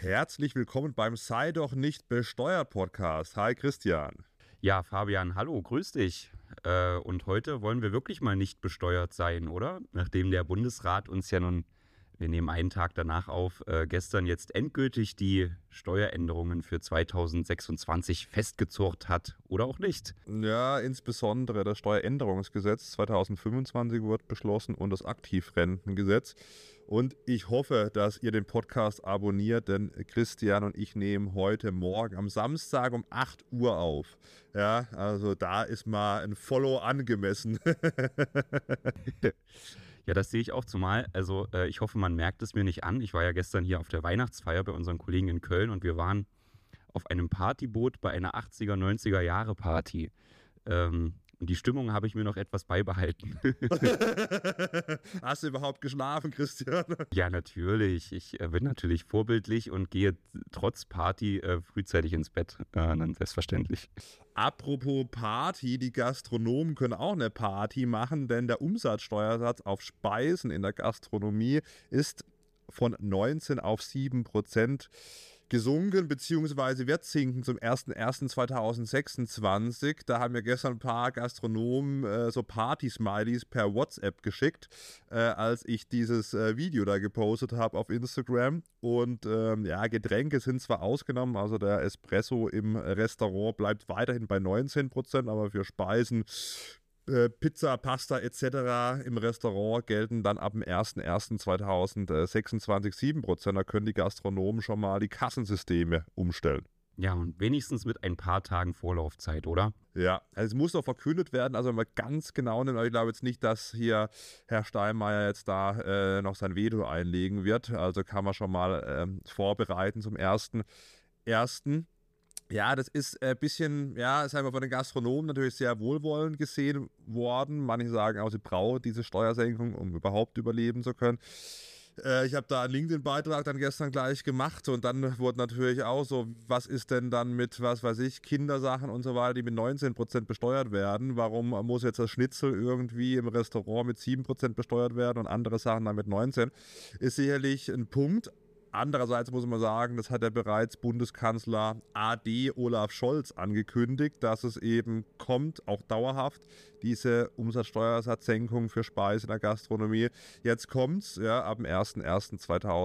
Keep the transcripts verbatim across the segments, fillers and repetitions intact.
Herzlich willkommen beim Sei doch nicht besteuert Podcast. Hi Christian. Ja, Fabian, hallo, grüß dich. Äh, und heute wollen wir wirklich mal nicht besteuert sein, oder? Nachdem der Bundesrat uns ja nun, wir nehmen einen Tag danach auf, äh, gestern jetzt endgültig die Steueränderungen für zweitausendsechsundzwanzig festgezurrt hat, oder auch nicht. Ja, insbesondere das Steueränderungsgesetz zweitausendfünfundzwanzig wird beschlossen und das Aktivrentengesetz. Und ich hoffe, dass ihr den Podcast abonniert, denn Christian und ich nehmen heute Morgen am Samstag um acht Uhr auf. Ja, also da ist mal ein Follow angemessen. Ja, das sehe ich auch zumal. Also äh, ich hoffe, man merkt es mir nicht an. Ich war ja gestern hier auf der Weihnachtsfeier bei unseren Kollegen in Köln und wir waren auf einem Partyboot bei einer achtziger, neunziger Jahre Party. Ähm, und die Stimmung habe ich mir noch etwas beibehalten. Hast du überhaupt geschlafen, Christian? Ja, natürlich. Ich äh, bin natürlich vorbildlich und gehe trotz Party äh, frühzeitig ins Bett. Äh, dann selbstverständlich. Apropos Party, die Gastronomen können auch eine Party machen, denn der Umsatzsteuersatz auf Speisen in der Gastronomie ist von neunzehn auf sieben Prozent gesunken, beziehungsweise wird sinken zum ersten ersten zweitausendsechsundzwanzig. Da haben mir gestern ein paar Gastronomen äh, so Party-Smileys per WhatsApp geschickt, äh, als ich dieses äh, Video da gepostet habe auf Instagram. Und ähm, ja, Getränke sind zwar ausgenommen, also der Espresso im Restaurant bleibt weiterhin bei neunzehn Prozent, aber für Speisen Pizza, Pasta et cetera im Restaurant gelten dann ab dem ersten ersten zweitausendsechsundzwanzig sieben Prozent. Da können die Gastronomen schon mal die Kassensysteme umstellen. Ja, und wenigstens mit ein paar Tagen Vorlaufzeit, oder? Ja, also es muss noch verkündet werden, also wenn man ganz genau nimmt, aber ich glaube jetzt nicht, dass hier Herr Steinmeier jetzt da äh, noch sein Veto einlegen wird. Also kann man schon mal äh, vorbereiten zum ersten ersten Ja, das ist ein bisschen, ja, ist einfach von den Gastronomen natürlich sehr wohlwollend gesehen worden. Manche sagen auch, sie brauchen diese Steuersenkung, um überhaupt überleben zu können. Äh, ich habe da einen LinkedIn-Beitrag dann gestern gleich gemacht und dann wurde natürlich auch so, was ist denn dann mit, was weiß ich, Kindersachen und so weiter, die mit neunzehn Prozent besteuert werden. Warum muss jetzt das Schnitzel irgendwie im Restaurant mit sieben Prozent besteuert werden und andere Sachen dann mit neunzehn? Ist sicherlich ein Punkt. Andererseits muss man sagen, das hat ja bereits Bundeskanzler A D Olaf Scholz angekündigt, dass es eben kommt, auch dauerhaft, diese Umsatzsteuersatzsenkung für Speisen in der Gastronomie. Jetzt kommt's, ja, ab dem ersten ersten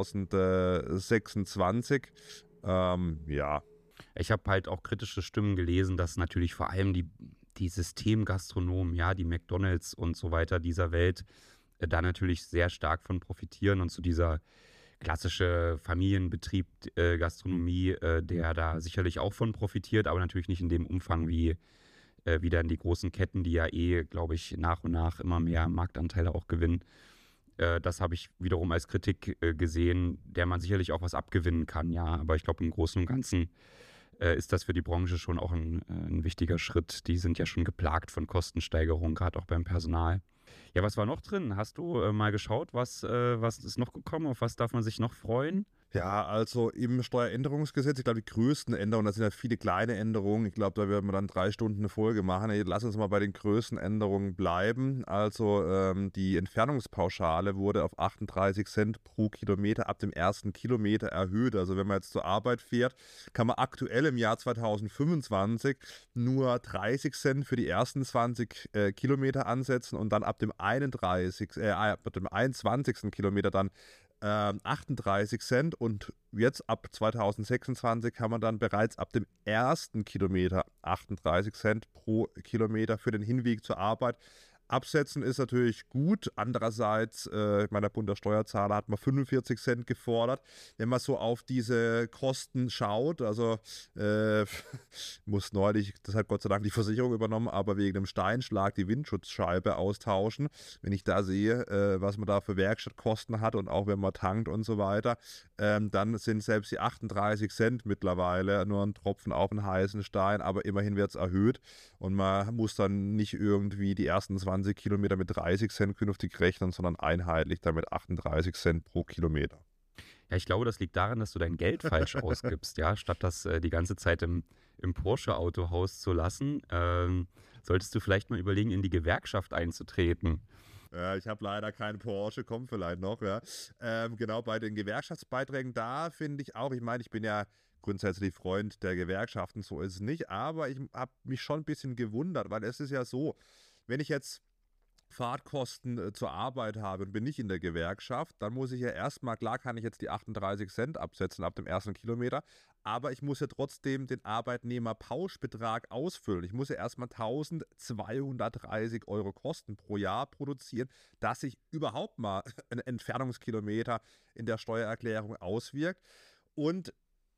zweitausendsechsundzwanzig. Ähm, ja. Ich habe halt auch kritische Stimmen gelesen, dass natürlich vor allem die, die Systemgastronomen, ja, die McDonalds und so weiter dieser Welt, äh, da natürlich sehr stark von profitieren und zu dieser klassische Familienbetrieb, äh, Gastronomie, äh, der da sicherlich auch von profitiert, aber natürlich nicht in dem Umfang wie, äh, wie dann die großen Ketten, die ja eh, glaube ich, nach und nach immer mehr Marktanteile auch gewinnen. Äh, das habe ich wiederum als Kritik äh, gesehen, der man sicherlich auch was abgewinnen kann, ja. Aber ich glaube, im Großen und Ganzen äh, ist das für die Branche schon auch ein, äh, ein wichtiger Schritt. Die sind ja schon geplagt von Kostensteigerungen, gerade auch beim Personal. Ja, was war noch drin? Hast du äh, mal geschaut, was, äh, was ist noch gekommen? Auf was darf man sich noch freuen? Ja, also im Steueränderungsgesetz, ich glaube, die größten Änderungen, das sind ja viele kleine Änderungen. Ich glaube, da werden wir dann drei Stunden eine Folge machen. Lass uns mal bei den größten Änderungen bleiben. Also ähm, die Entfernungspauschale wurde auf achtunddreißig Cent pro Kilometer ab dem ersten Kilometer erhöht. Also wenn man jetzt zur Arbeit fährt, kann man aktuell im Jahr zweitausendfünfundzwanzig nur dreißig Cent für die ersten zwanzig äh, Kilometer ansetzen und dann ab dem einunddreißigsten Äh, ab dem einundzwanzigsten Kilometer dann achtunddreißig Cent und jetzt ab zweitausendsechsundzwanzig kann man dann bereits ab dem ersten Kilometer achtunddreißig Cent pro Kilometer für den Hinweg zur Arbeit absetzen. Ist natürlich gut. Andererseits, äh, ich meine, der Bund der Steuerzahler hat mal fünfundvierzig Cent gefordert. Wenn man so auf diese Kosten schaut, also äh, muss neulich, das hat Gott sei Dank die Versicherung übernommen, aber wegen dem Steinschlag die Windschutzscheibe austauschen. Wenn ich da sehe, äh, was man da für Werkstattkosten hat und auch wenn man tankt und so weiter, ähm, dann sind selbst die achtunddreißig Cent mittlerweile nur ein Tropfen auf einen heißen Stein, aber immerhin wird es erhöht und man muss dann nicht irgendwie die ersten zwanzig Kilometer mit dreißig Cent künftig rechnen, sondern einheitlich damit achtunddreißig Cent pro Kilometer. Ja, ich glaube, das liegt daran, dass du dein Geld falsch ausgibst, ja, statt das äh, die ganze Zeit im, im Porsche-Autohaus zu lassen, ähm, solltest du vielleicht mal überlegen, in die Gewerkschaft einzutreten. Ja, ich habe leider keinen Porsche, kommt vielleicht noch. Ja. Ähm, genau, bei den Gewerkschaftsbeiträgen, da finde ich auch, ich meine, ich bin ja grundsätzlich Freund der Gewerkschaften, so ist es nicht, aber ich habe mich schon ein bisschen gewundert, weil es ist ja so, wenn ich jetzt Fahrtkosten äh, zur Arbeit habe und bin nicht in der Gewerkschaft, dann muss ich ja erstmal, klar kann ich jetzt die achtunddreißig Cent absetzen ab dem ersten Kilometer, aber ich muss ja trotzdem den Arbeitnehmerpauschbetrag ausfüllen. Ich muss ja erstmal tausendzweihundertdreißig Euro Kosten pro Jahr produzieren, dass sich überhaupt mal ein Entfernungskilometer in der Steuererklärung auswirkt. Und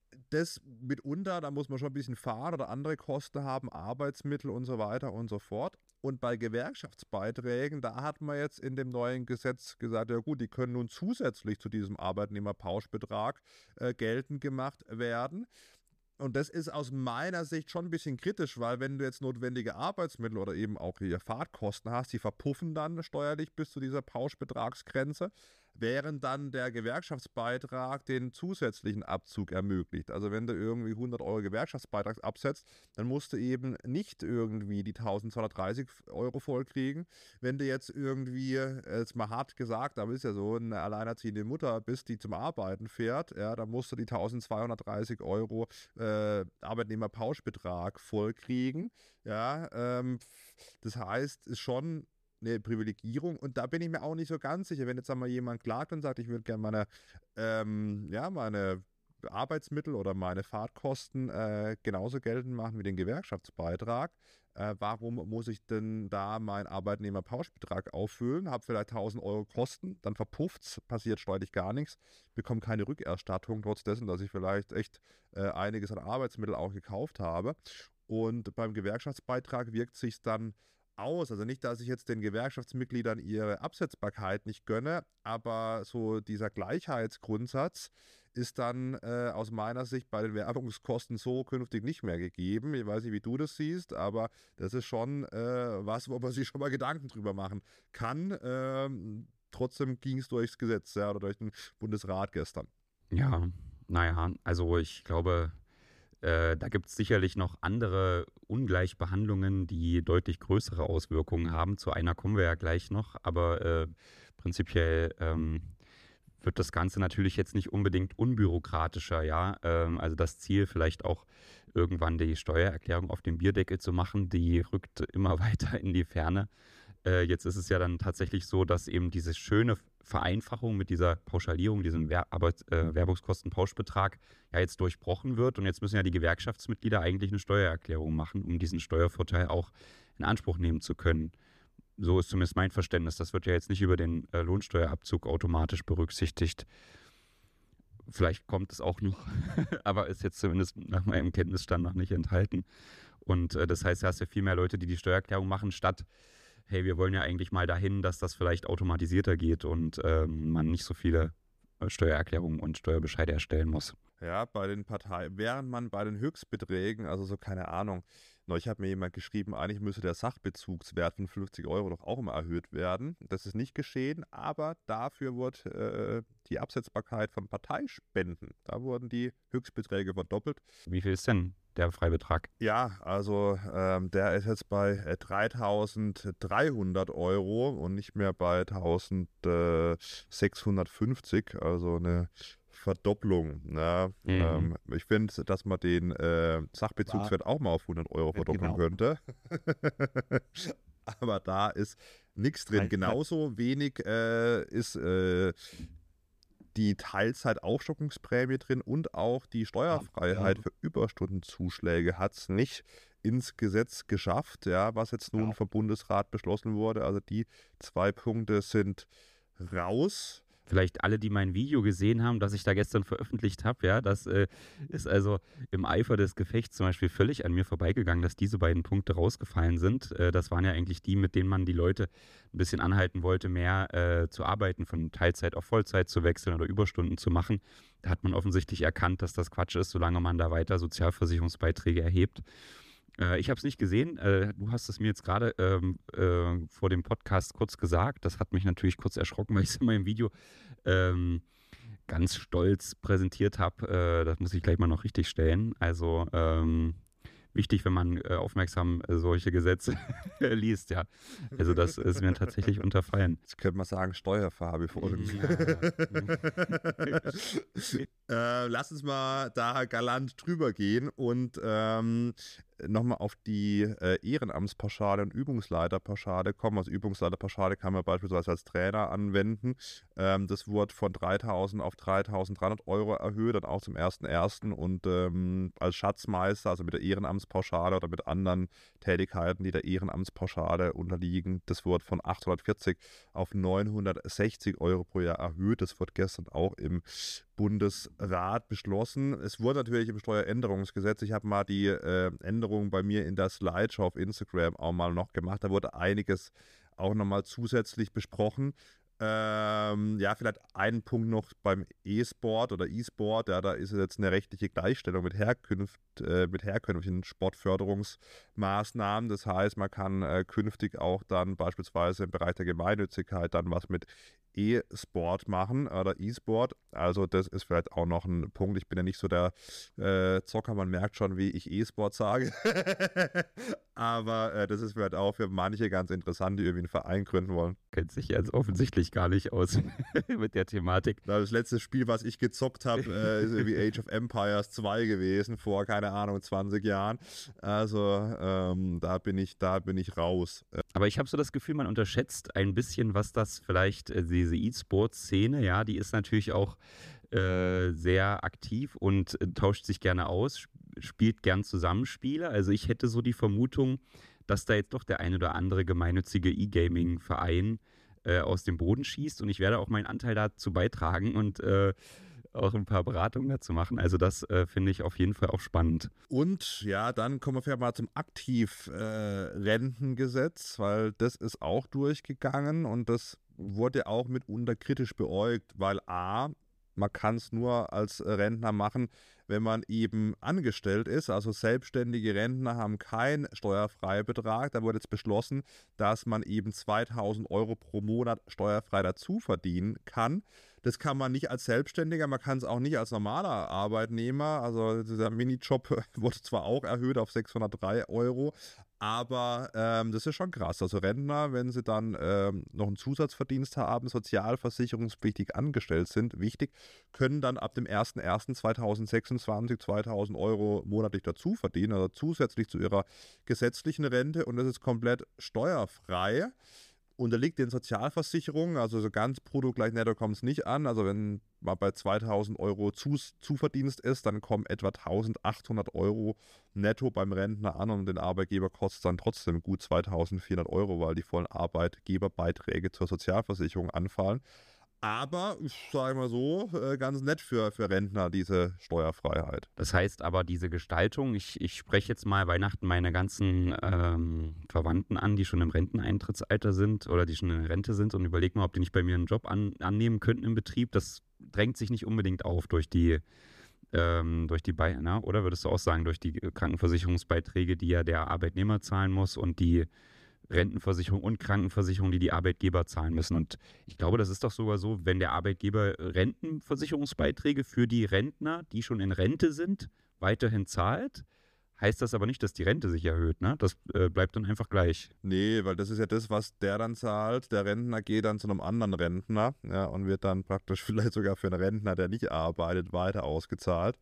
das mitunter, da muss man schon ein bisschen fahren oder andere Kosten haben, Arbeitsmittel und so weiter und so fort. Und bei Gewerkschaftsbeiträgen, da hat man jetzt in dem neuen Gesetz gesagt, ja gut, die können nun zusätzlich zu diesem Arbeitnehmerpauschbetrag äh, geltend gemacht werden. Und das ist aus meiner Sicht schon ein bisschen kritisch, weil wenn du jetzt notwendige Arbeitsmittel oder eben auch hier Fahrtkosten hast, die verpuffen dann steuerlich bis zu dieser Pauschbetragsgrenze, während dann der Gewerkschaftsbeitrag den zusätzlichen Abzug ermöglicht. Also wenn du irgendwie hundert Euro Gewerkschaftsbeitrag absetzt, dann musst du eben nicht irgendwie die eintausendzweihundertdreißig Euro vollkriegen. Wenn du jetzt irgendwie, jetzt mal hart gesagt, aber ist ja so, eine alleinerziehende Mutter bist, die zum Arbeiten fährt, ja, dann musst du die eintausendzweihundertdreißig Euro äh, Arbeitnehmerpauschbetrag vollkriegen. Ja, ähm, das heißt, ist schon eine Privilegierung und da bin ich mir auch nicht so ganz sicher, wenn jetzt einmal jemand klagt und sagt, ich würde gerne meine, ähm, ja, meine Arbeitsmittel oder meine Fahrtkosten äh, genauso geltend machen wie den Gewerkschaftsbeitrag. Äh, warum muss ich denn da meinen Arbeitnehmerpauschbetrag auffüllen? Habe vielleicht tausend Euro Kosten, dann verpufft es, passiert steuerlich gar nichts, bekomme keine Rückerstattung, trotz dessen, dass ich vielleicht echt äh, einiges an Arbeitsmitteln auch gekauft habe. Und beim Gewerkschaftsbeitrag wirkt sich dann aus. Also nicht, dass ich jetzt den Gewerkschaftsmitgliedern ihre Absetzbarkeit nicht gönne, aber so dieser Gleichheitsgrundsatz ist dann äh, aus meiner Sicht bei den Werbungskosten so künftig nicht mehr gegeben. Ich weiß nicht, wie du das siehst, aber das ist schon äh, was, wo man sich schon mal Gedanken drüber machen kann. Ähm, trotzdem ging es durchs Gesetz, ja, oder durch den Bundesrat gestern. Ja, naja, also ich glaube, Äh, da gibt es sicherlich noch andere Ungleichbehandlungen, die deutlich größere Auswirkungen haben. Zu einer kommen wir ja gleich noch, aber äh, prinzipiell ähm, wird das Ganze natürlich jetzt nicht unbedingt unbürokratischer, ja. Ähm, also das Ziel, vielleicht auch irgendwann die Steuererklärung auf dem Bierdeckel zu machen, die rückt immer weiter in die Ferne. Äh, jetzt ist es ja dann tatsächlich so, dass eben diese schöne Vereinfachung mit dieser Pauschalierung, diesem Wer Arbeit, äh, Werbungskostenpauschbetrag ja jetzt durchbrochen wird. Und jetzt müssen ja die Gewerkschaftsmitglieder eigentlich eine Steuererklärung machen, um diesen Steuervorteil auch in Anspruch nehmen zu können. So ist zumindest mein Verständnis. Das wird ja jetzt nicht über den äh, Lohnsteuerabzug automatisch berücksichtigt. Vielleicht kommt es auch noch, aber ist jetzt zumindest nach meinem Kenntnisstand noch nicht enthalten. Und äh, das heißt, du hast ja viel mehr Leute, die die Steuererklärung machen, statt hey, wir wollen ja eigentlich mal dahin, dass das vielleicht automatisierter geht und ähm, man nicht so viele Steuererklärungen und Steuerbescheide erstellen muss. Ja, bei den Parteien, während man bei den Höchstbeträgen, also so keine Ahnung, neulich hat mir jemand geschrieben, eigentlich müsste der Sachbezugswert von fünfzig Euro doch auch immer erhöht werden. Das ist nicht geschehen, aber dafür wurde äh, die Absetzbarkeit von Parteispenden, da wurden die Höchstbeträge verdoppelt. Wie viel ist denn der Freibetrag? Ja, also ähm, der ist jetzt bei äh, dreitausenddreihundert Euro und nicht mehr bei eintausendsechshundertfünfzig, also eine Verdopplung. Ne? Mhm. Ähm, ich finde, dass man den äh, Sachbezugswert auch mal auf hundert Euro verdoppeln genau. könnte. Aber da ist nichts drin. Genauso wenig äh, ist äh, die Teilzeitaufstockungsprämie drin und auch die Steuerfreiheit ja, ja. für Überstundenzuschläge hat es nicht ins Gesetz geschafft, ja, was jetzt nun ja. vom Bundesrat beschlossen wurde. Also die zwei Punkte sind raus. Vielleicht alle, die mein Video gesehen haben, das ich da gestern veröffentlicht habe, ja, das äh, ist also im Eifer des Gefechts zum Beispiel völlig an mir vorbeigegangen, dass diese beiden Punkte rausgefallen sind. Äh, das waren ja eigentlich die, mit denen man die Leute ein bisschen anhalten wollte, mehr äh, zu arbeiten, von Teilzeit auf Vollzeit zu wechseln oder Überstunden zu machen. Da hat man offensichtlich erkannt, dass das Quatsch ist, solange man da weiter Sozialversicherungsbeiträge erhebt. Ich habe es nicht gesehen. Du hast es mir jetzt gerade ähm, äh, vor dem Podcast kurz gesagt. Das hat mich natürlich kurz erschrocken, weil ich es in meinem Video ähm, ganz stolz präsentiert habe. Äh, das muss ich gleich mal noch richtig stellen. Also ähm, wichtig, wenn man äh, aufmerksam äh, solche Gesetze liest, ja. Also das ist mir tatsächlich unterfallen. Jetzt könnte man sagen, Steuerfarbe folgen. Ja, ja. äh, lass uns mal da galant drüber gehen und ähm, nochmal auf die äh, Ehrenamtspauschale und Übungsleiterpauschale kommen. Also Übungsleiterpauschale kann man beispielsweise als Trainer anwenden. Ähm, das wurde von dreitausend auf dreitausenddreihundert Euro erhöht, dann auch zum ersten ersten und ähm, als Schatzmeister, also mit der Ehrenamtspauschale oder mit anderen Tätigkeiten, die der Ehrenamtspauschale unterliegen, das wurde von achthundertvierzig auf neunhundertsechzig Euro pro Jahr erhöht. Das wurde gestern auch im Bundesrat beschlossen. Es wurde natürlich im Steueränderungsgesetz, ich habe mal die äh, Änderungen bei mir in der Slideshow auf Instagram auch mal noch gemacht, da wurde einiges auch nochmal zusätzlich besprochen. Ähm, ja, vielleicht einen Punkt noch beim E-Sport oder E-Sport, ja, da ist jetzt eine rechtliche Gleichstellung mit, Herkünft, äh, mit herkömmlichen Sportförderungsmaßnahmen. Das heißt, man kann äh, künftig auch dann beispielsweise im Bereich der Gemeinnützigkeit dann was mit E-Sport machen oder E-Sport. Also das ist vielleicht auch noch ein Punkt. Ich bin ja nicht so der äh, Zocker, man merkt schon, wie ich E-Sport sage. Aber äh, das ist vielleicht auch für manche ganz interessant, die irgendwie einen Verein gründen wollen. Kennt sich jetzt offensichtlich gar nicht aus mit der Thematik. Das letzte Spiel, was ich gezockt habe, äh, ist irgendwie Age of Empires zwei gewesen, vor, keine Ahnung, zwanzig Jahren. Also ähm, da bin ich, da bin ich raus. Aber ich habe so das Gefühl, man unterschätzt ein bisschen, was das vielleicht, äh, diese E-Sport-Szene, ja, die ist natürlich auch äh, sehr aktiv und äh, tauscht sich gerne aus, sp- spielt gern Zusammenspiele. Also ich hätte so die Vermutung, dass da jetzt doch der ein oder andere gemeinnützige E-Gaming-Verein äh, aus dem Boden schießt und ich werde auch meinen Anteil dazu beitragen und äh, auch ein paar Beratungen dazu machen. Also das äh, finde ich auf jeden Fall auch spannend. Und ja, dann kommen wir vielleicht mal zum Aktivrentengesetz, äh, weil das ist auch durchgegangen und das wurde auch mitunter kritisch beäugt, weil A, man kann es nur als Rentner machen, wenn man eben angestellt ist. Also selbstständige Rentner haben keinen Steuerfreibetrag. Da wurde jetzt beschlossen, dass man eben zweitausend Euro pro Monat steuerfrei dazu verdienen kann. Das kann man nicht als Selbstständiger, man kann es auch nicht als normaler Arbeitnehmer. Also dieser Minijob wurde zwar auch erhöht auf sechshundertdrei Euro, aber ähm, das ist schon krass. Also Rentner, wenn sie dann ähm, noch einen Zusatzverdienst haben, sozialversicherungspflichtig angestellt sind, wichtig, können dann ab dem ersten ersten zweitausendsechsundzwanzig zweitausend Euro monatlich dazu verdienen, also zusätzlich zu ihrer gesetzlichen Rente und das ist komplett steuerfrei. Unterliegt den Sozialversicherungen, also so ganz brutto gleich netto kommt es nicht an. Also wenn man bei zweitausend Euro Zus Zuverdienst ist, dann kommen etwa eintausendachthundert Euro netto beim Rentner an und den Arbeitgeber kostet es dann trotzdem gut zweitausendvierhundert Euro, weil die vollen Arbeitgeberbeiträge zur Sozialversicherung anfallen. Aber, ich sage mal so, äh, ganz nett für, für Rentner, diese Steuerfreiheit. Das heißt aber, diese Gestaltung, ich, ich spreche jetzt mal Weihnachten meine ganzen ähm, Verwandten an, die schon im Renteneintrittsalter sind oder die schon in Rente sind und überlege mal, ob die nicht bei mir einen Job an, annehmen könnten im Betrieb. Das drängt sich nicht unbedingt auf durch die, ähm, durch die Be- na, oder würdest du auch sagen, durch die Krankenversicherungsbeiträge, die ja der Arbeitnehmer zahlen muss und die Rentenversicherung und Krankenversicherung, die die Arbeitgeber zahlen müssen. Und ich glaube, das ist doch sogar so, wenn der Arbeitgeber Rentenversicherungsbeiträge für die Rentner, die schon in Rente sind, weiterhin zahlt, heißt das aber nicht, dass die Rente sich erhöht. Ne? Das äh, bleibt dann einfach gleich. Nee, weil das ist ja das, was der dann zahlt. Der Rentner geht dann zu einem anderen Rentner, ja, und wird dann praktisch vielleicht sogar für einen Rentner, der nicht arbeitet, weiter ausgezahlt.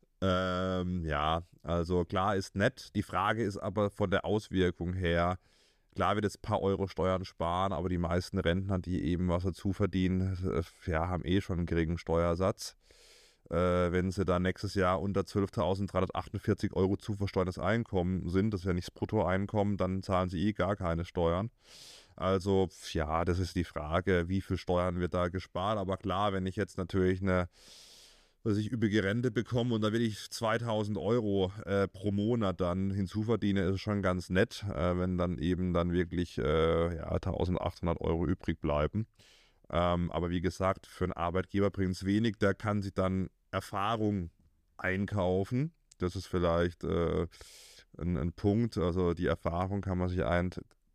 Ähm, ja, also klar ist nett. Die Frage ist aber von der Auswirkung her, klar wird es ein paar Euro Steuern sparen, aber die meisten Rentner, die eben was dazu verdienen, äh, ja, haben eh schon einen geringen Steuersatz. Äh, wenn sie dann nächstes Jahr unter zwölftausenddreihundertachtundvierzig Euro zu versteuerndes Einkommen sind, das ist ja nicht das Bruttoeinkommen, dann zahlen sie eh gar keine Steuern. Also ja, das ist die Frage, wie viel Steuern wird da gespart. Aber klar, wenn ich jetzt natürlich eine was ich üppige Rente bekomme und da will ich zweitausend Euro äh, pro Monat dann hinzuverdiene, ist schon ganz nett, äh, wenn dann eben dann wirklich äh, ja, eintausendachthundert Euro übrig bleiben. Ähm, aber wie gesagt, für einen Arbeitgeber bringt es wenig, der kann sich dann Erfahrung einkaufen. Das ist vielleicht äh, ein, ein Punkt, also die Erfahrung kann man sich ein,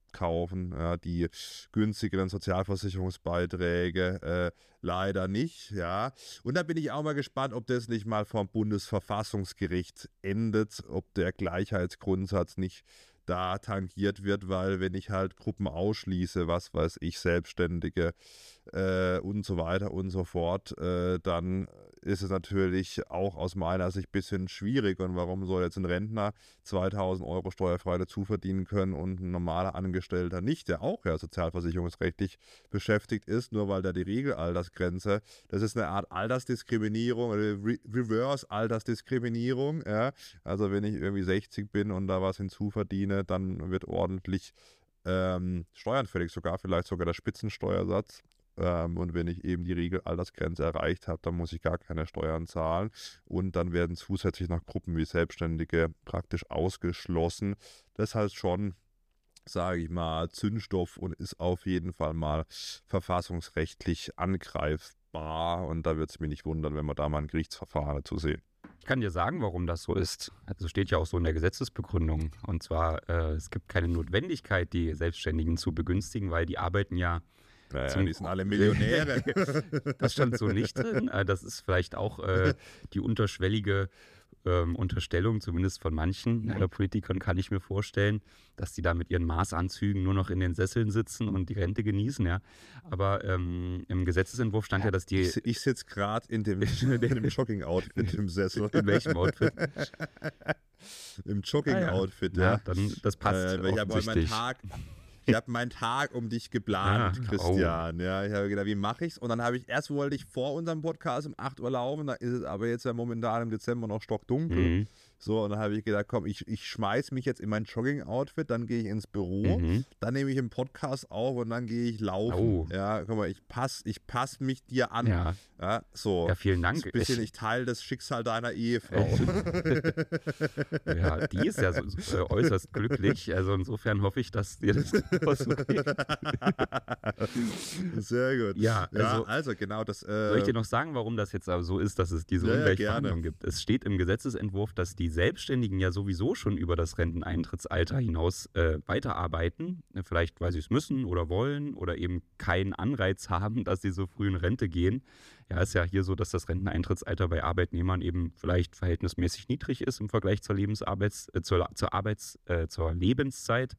kaufen. Ja, die günstigeren Sozialversicherungsbeiträge äh, leider nicht. Ja. Und da bin ich auch mal gespannt, ob das nicht mal vom Bundesverfassungsgericht endet, ob der Gleichheitsgrundsatz nicht da tangiert wird, weil wenn ich halt Gruppen ausschließe, was weiß ich, Selbstständige äh, und so weiter und so fort, äh, dann ist es natürlich auch aus meiner Sicht ein bisschen schwierig. Und warum soll jetzt ein Rentner zweitausend Euro steuerfrei dazu verdienen können und ein normaler Angestellter nicht, der auch ja sozialversicherungsrechtlich beschäftigt ist, nur weil da die Regelaltersgrenze, das ist eine Art Altersdiskriminierung, oder Re Reverse-Altersdiskriminierung. Ja? Also wenn ich irgendwie sechzig bin und da was hinzuverdiene, dann wird ordentlich ähm, Steuern fällig, sogar vielleicht sogar der Spitzensteuersatz. Ähm, und wenn ich eben die Regelaltersgrenze erreicht habe, dann muss ich gar keine Steuern zahlen. Und dann werden zusätzlich noch Gruppen wie Selbstständige praktisch ausgeschlossen. Das heißt schon, sage ich mal, Zündstoff und ist auf jeden Fall mal verfassungsrechtlich angreifbar. Und da wird es mich nicht wundern, wenn wir da mal ein Gerichtsverfahren dazu sehen. Ich kann dir sagen, warum das so ist. Also steht ja auch so in der Gesetzesbegründung. Und zwar, äh, es gibt keine Notwendigkeit, die Selbstständigen zu begünstigen, weil die arbeiten ja. Naja, die sind alle Millionäre. Das stand so nicht drin. Das ist vielleicht auch äh, die unterschwellige ähm, Unterstellung, zumindest von manchen äh, Politikern, kann ich mir vorstellen, dass die da mit ihren Maßanzügen nur noch in den Sesseln sitzen und die Rente genießen. Ja. Aber ähm, im Gesetzesentwurf stand ja, dass die... Ich, ich sitze gerade in dem, in dem Jogging-Outfit im Sessel. In welchem Outfit? Im Jogging-Outfit, ah, ja. ja. ja. Dann, das passt äh, Ich habe heute meinen Tag... Ich habe meinen Tag um dich geplant, ah, Christian. Oh. Ja, ich habe gedacht, wie mache ich's? Und dann habe ich erst wollte ich vor unserem Podcast um acht Uhr laufen, da ist es aber jetzt ja momentan im Dezember noch stockdunkel. Mhm. So, und dann habe ich gedacht, komm, ich, ich schmeiß mich jetzt in mein Jogging-Outfit, dann gehe ich ins Büro, mhm. dann nehme ich einen Podcast auf und dann gehe ich laufen. Oh. Ja, guck mal, ich passe ich pass mich dir an. Ja, ja so. Ja, vielen Dank. Ein bisschen, ich teile das Schicksal deiner Ehefrau. Ja, die ist ja so, äh, äußerst glücklich. Also insofern hoffe ich, dass dir das so geht. Sehr gut. Ja, also, ja, also genau das. Äh, soll ich dir noch sagen, warum das jetzt aber so ist, dass es diese ja, Ungleichbehandlung ja, gibt? Es steht im Gesetzesentwurf, dass die Selbstständigen ja sowieso schon über das Renteneintrittsalter hinaus äh, weiterarbeiten. Vielleicht, weil sie es müssen oder wollen oder eben keinen Anreiz haben, dass sie so früh in Rente gehen. Ja, ist ja hier so, dass das Renteneintrittsalter bei Arbeitnehmern eben vielleicht verhältnismäßig niedrig ist im Vergleich zur Lebensarbeits, äh, zur, zur Arbeits, äh, zur Lebenszeit.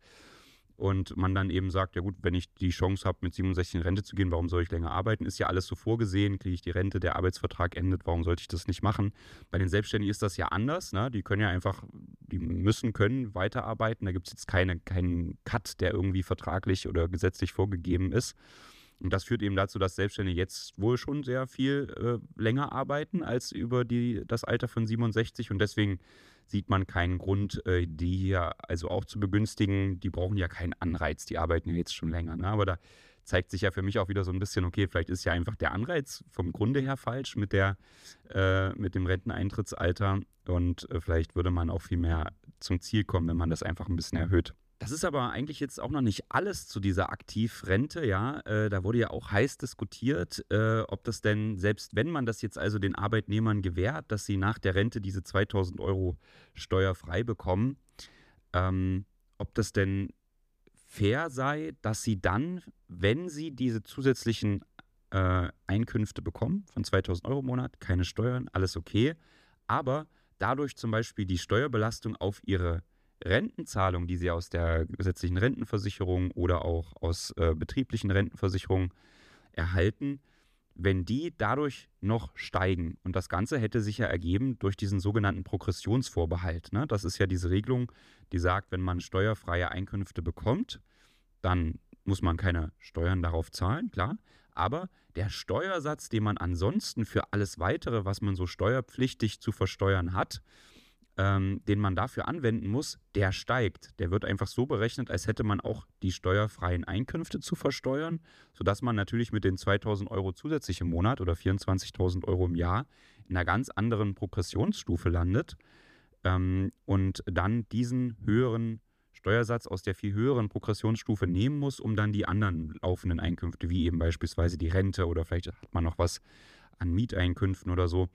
Und man dann eben sagt, ja gut, wenn ich die Chance habe, mit siebenundsechzig in Rente zu gehen, warum soll ich länger arbeiten? Ist ja alles so vorgesehen, kriege ich die Rente, der Arbeitsvertrag endet, warum sollte ich das nicht machen? Bei den Selbstständigen ist das ja anders, ne? Die können ja einfach, die müssen, können weiterarbeiten. Da gibt es jetzt keine, keinen Cut, der irgendwie vertraglich oder gesetzlich vorgegeben ist. Und das führt eben dazu, dass Selbstständige jetzt wohl schon sehr viel äh, länger arbeiten als über die, das Alter von siebenundsechzig. Und deswegen sieht man keinen Grund, äh, die hier also auch zu begünstigen. Die brauchen ja keinen Anreiz, die arbeiten ja jetzt schon länger. Ne? Aber da zeigt sich ja für mich auch wieder so ein bisschen, okay, vielleicht ist ja einfach der Anreiz vom Grunde her falsch mit, der, äh, mit dem Renteneintrittsalter. Und äh, vielleicht würde man auch viel mehr zum Ziel kommen, wenn man das einfach ein bisschen erhöht. Das ist aber eigentlich jetzt auch noch nicht alles zu dieser Aktivrente, ja. Äh, da wurde ja auch heiß diskutiert, äh, ob das denn, selbst wenn man das jetzt also den Arbeitnehmern gewährt, dass sie nach der Rente diese zweitausend Euro steuerfrei bekommen, ähm, ob das denn fair sei, dass sie dann, wenn sie diese zusätzlichen äh, Einkünfte bekommen, von zweitausend Euro im Monat, keine Steuern, alles okay, aber dadurch zum Beispiel die Steuerbelastung auf ihre Rentenzahlung, die sie aus der gesetzlichen Rentenversicherung oder auch aus äh, betrieblichen Rentenversicherungen erhalten, wenn die dadurch noch steigen. Und das Ganze hätte sich ja ergeben durch diesen sogenannten Progressionsvorbehalt. Ne? Das ist ja diese Regelung, die sagt, wenn man steuerfreie Einkünfte bekommt, dann muss man keine Steuern darauf zahlen, klar. Aber der Steuersatz, den man ansonsten für alles Weitere, was man so steuerpflichtig zu versteuern hat, Ähm, den man dafür anwenden muss, der steigt. Der wird einfach so berechnet, als hätte man auch die steuerfreien Einkünfte zu versteuern, sodass man natürlich mit den zweitausend Euro zusätzlich im Monat oder vierundzwanzigtausend Euro im Jahr in einer ganz anderen Progressionsstufe landet ähm, und dann diesen höheren Steuersatz aus der viel höheren Progressionsstufe nehmen muss, um dann die anderen laufenden Einkünfte, wie eben beispielsweise die Rente oder vielleicht hat man noch was an Mieteinkünften oder so,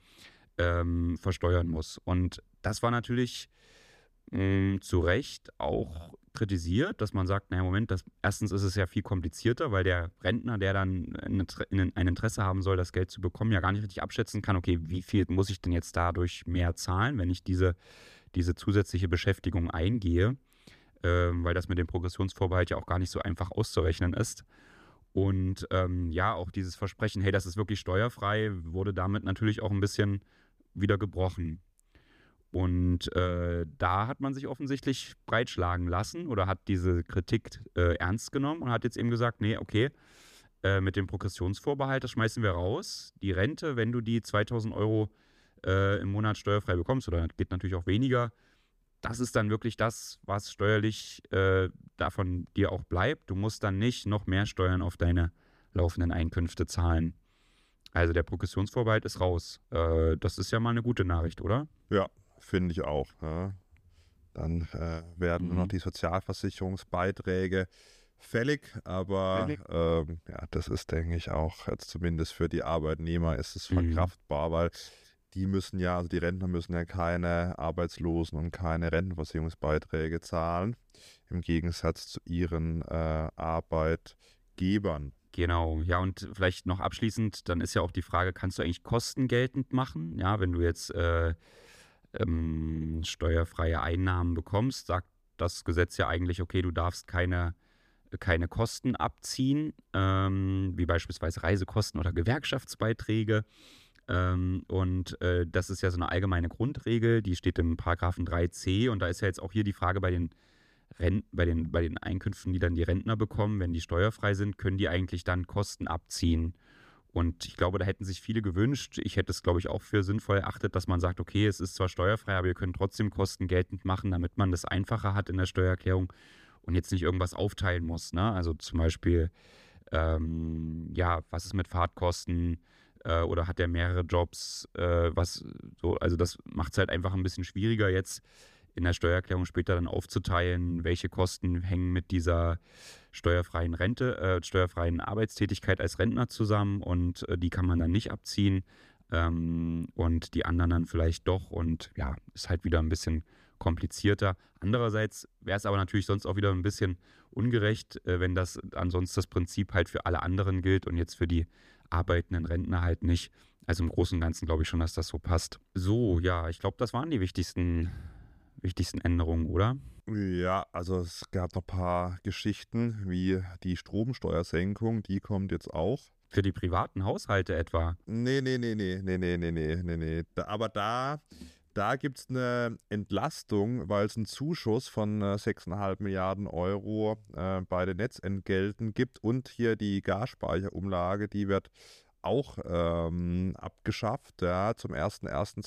ähm, versteuern muss. Und das war natürlich mh, zu Recht auch kritisiert, dass man sagt, naja, Moment, das, erstens ist es ja viel komplizierter, weil der Rentner, der dann ein, Inter- ein Interesse haben soll, das Geld zu bekommen, ja gar nicht richtig abschätzen kann, okay, wie viel muss ich denn jetzt dadurch mehr zahlen, wenn ich diese, diese zusätzliche Beschäftigung eingehe, ähm, weil das mit dem Progressionsvorbehalt ja auch gar nicht so einfach auszurechnen ist. Und ähm, ja, auch dieses Versprechen, hey, das ist wirklich steuerfrei, wurde damit natürlich auch ein bisschen wieder gebrochen. Und äh, da hat man sich offensichtlich breitschlagen lassen oder hat diese Kritik äh, ernst genommen und hat jetzt eben gesagt, nee, okay, äh, mit dem Progressionsvorbehalt, das schmeißen wir raus. Die Rente, wenn du die zweitausend Euro äh, im Monat steuerfrei bekommst, oder geht natürlich auch weniger, das ist dann wirklich das, was steuerlich äh, davon dir auch bleibt. Du musst dann nicht noch mehr Steuern auf deine laufenden Einkünfte zahlen. Also der Progressionsvorbehalt ist raus. Äh, das ist ja mal eine gute Nachricht, oder? Ja, finde ich auch. Ja. Dann äh, werden nur noch Mhm. die Sozialversicherungsbeiträge fällig, aber Fällig? ähm, ja, das ist, denke ich, auch jetzt zumindest für die Arbeitnehmer ist es Mhm. verkraftbar, weil die müssen ja, also die Rentner müssen ja keine Arbeitslosen- und keine Rentenversicherungsbeiträge zahlen, im Gegensatz zu ihren äh, Arbeitgebern. Genau, ja, und vielleicht noch abschließend, dann ist ja auch die Frage, kannst du eigentlich Kosten geltend machen? Ja, wenn du jetzt äh, ähm, steuerfreie Einnahmen bekommst, sagt das Gesetz ja eigentlich, okay, du darfst keine, keine Kosten abziehen, ähm, wie beispielsweise Reisekosten oder Gewerkschaftsbeiträge. Ähm, und äh, das ist ja so eine allgemeine Grundregel, die steht im Paragraphen drei c und da ist ja jetzt auch hier die Frage bei den Ren bei den, bei den Einkünften, die dann die Rentner bekommen, wenn die steuerfrei sind, können die eigentlich dann Kosten abziehen. Und ich glaube, da hätten sich viele gewünscht. Ich hätte es, glaube ich, auch für sinnvoll erachtet, dass man sagt, okay, es ist zwar steuerfrei, aber ihr könnt trotzdem Kosten geltend machen, damit man das einfacher hat in der Steuererklärung und jetzt nicht irgendwas aufteilen muss. Ne? Also zum Beispiel, ähm, ja, was ist mit Fahrtkosten äh, oder hat er mehrere Jobs? Äh, was so, also das macht es halt einfach ein bisschen schwieriger jetzt in der Steuererklärung später dann aufzuteilen, welche Kosten hängen mit dieser steuerfreien Rente, äh, steuerfreien Arbeitstätigkeit als Rentner zusammen und äh, die kann man dann nicht abziehen ähm, und die anderen dann vielleicht doch und ja, ist halt wieder ein bisschen komplizierter. Andererseits wäre es aber natürlich sonst auch wieder ein bisschen ungerecht, äh, wenn das ansonsten das Prinzip halt für alle anderen gilt und jetzt für die arbeitenden Rentner halt nicht. Also im Großen und Ganzen glaube ich schon, dass das so passt. So, ja, ich glaube, das waren die wichtigsten wichtigsten Änderungen, oder? Ja, also es gab noch ein paar Geschichten, wie die Stromsteuersenkung, die kommt jetzt auch. Für die privaten Haushalte etwa. Nee, nee, nee, nee, nee, nee, nee, nee, nee, nee. Da, aber da, da gibt es eine Entlastung, weil es einen Zuschuss von äh, sechs Komma fünf Milliarden Euro äh, bei den Netzentgelten gibt und hier die Gasspeicherumlage, die wird auch ähm, abgeschafft, ja, zum ersten ersten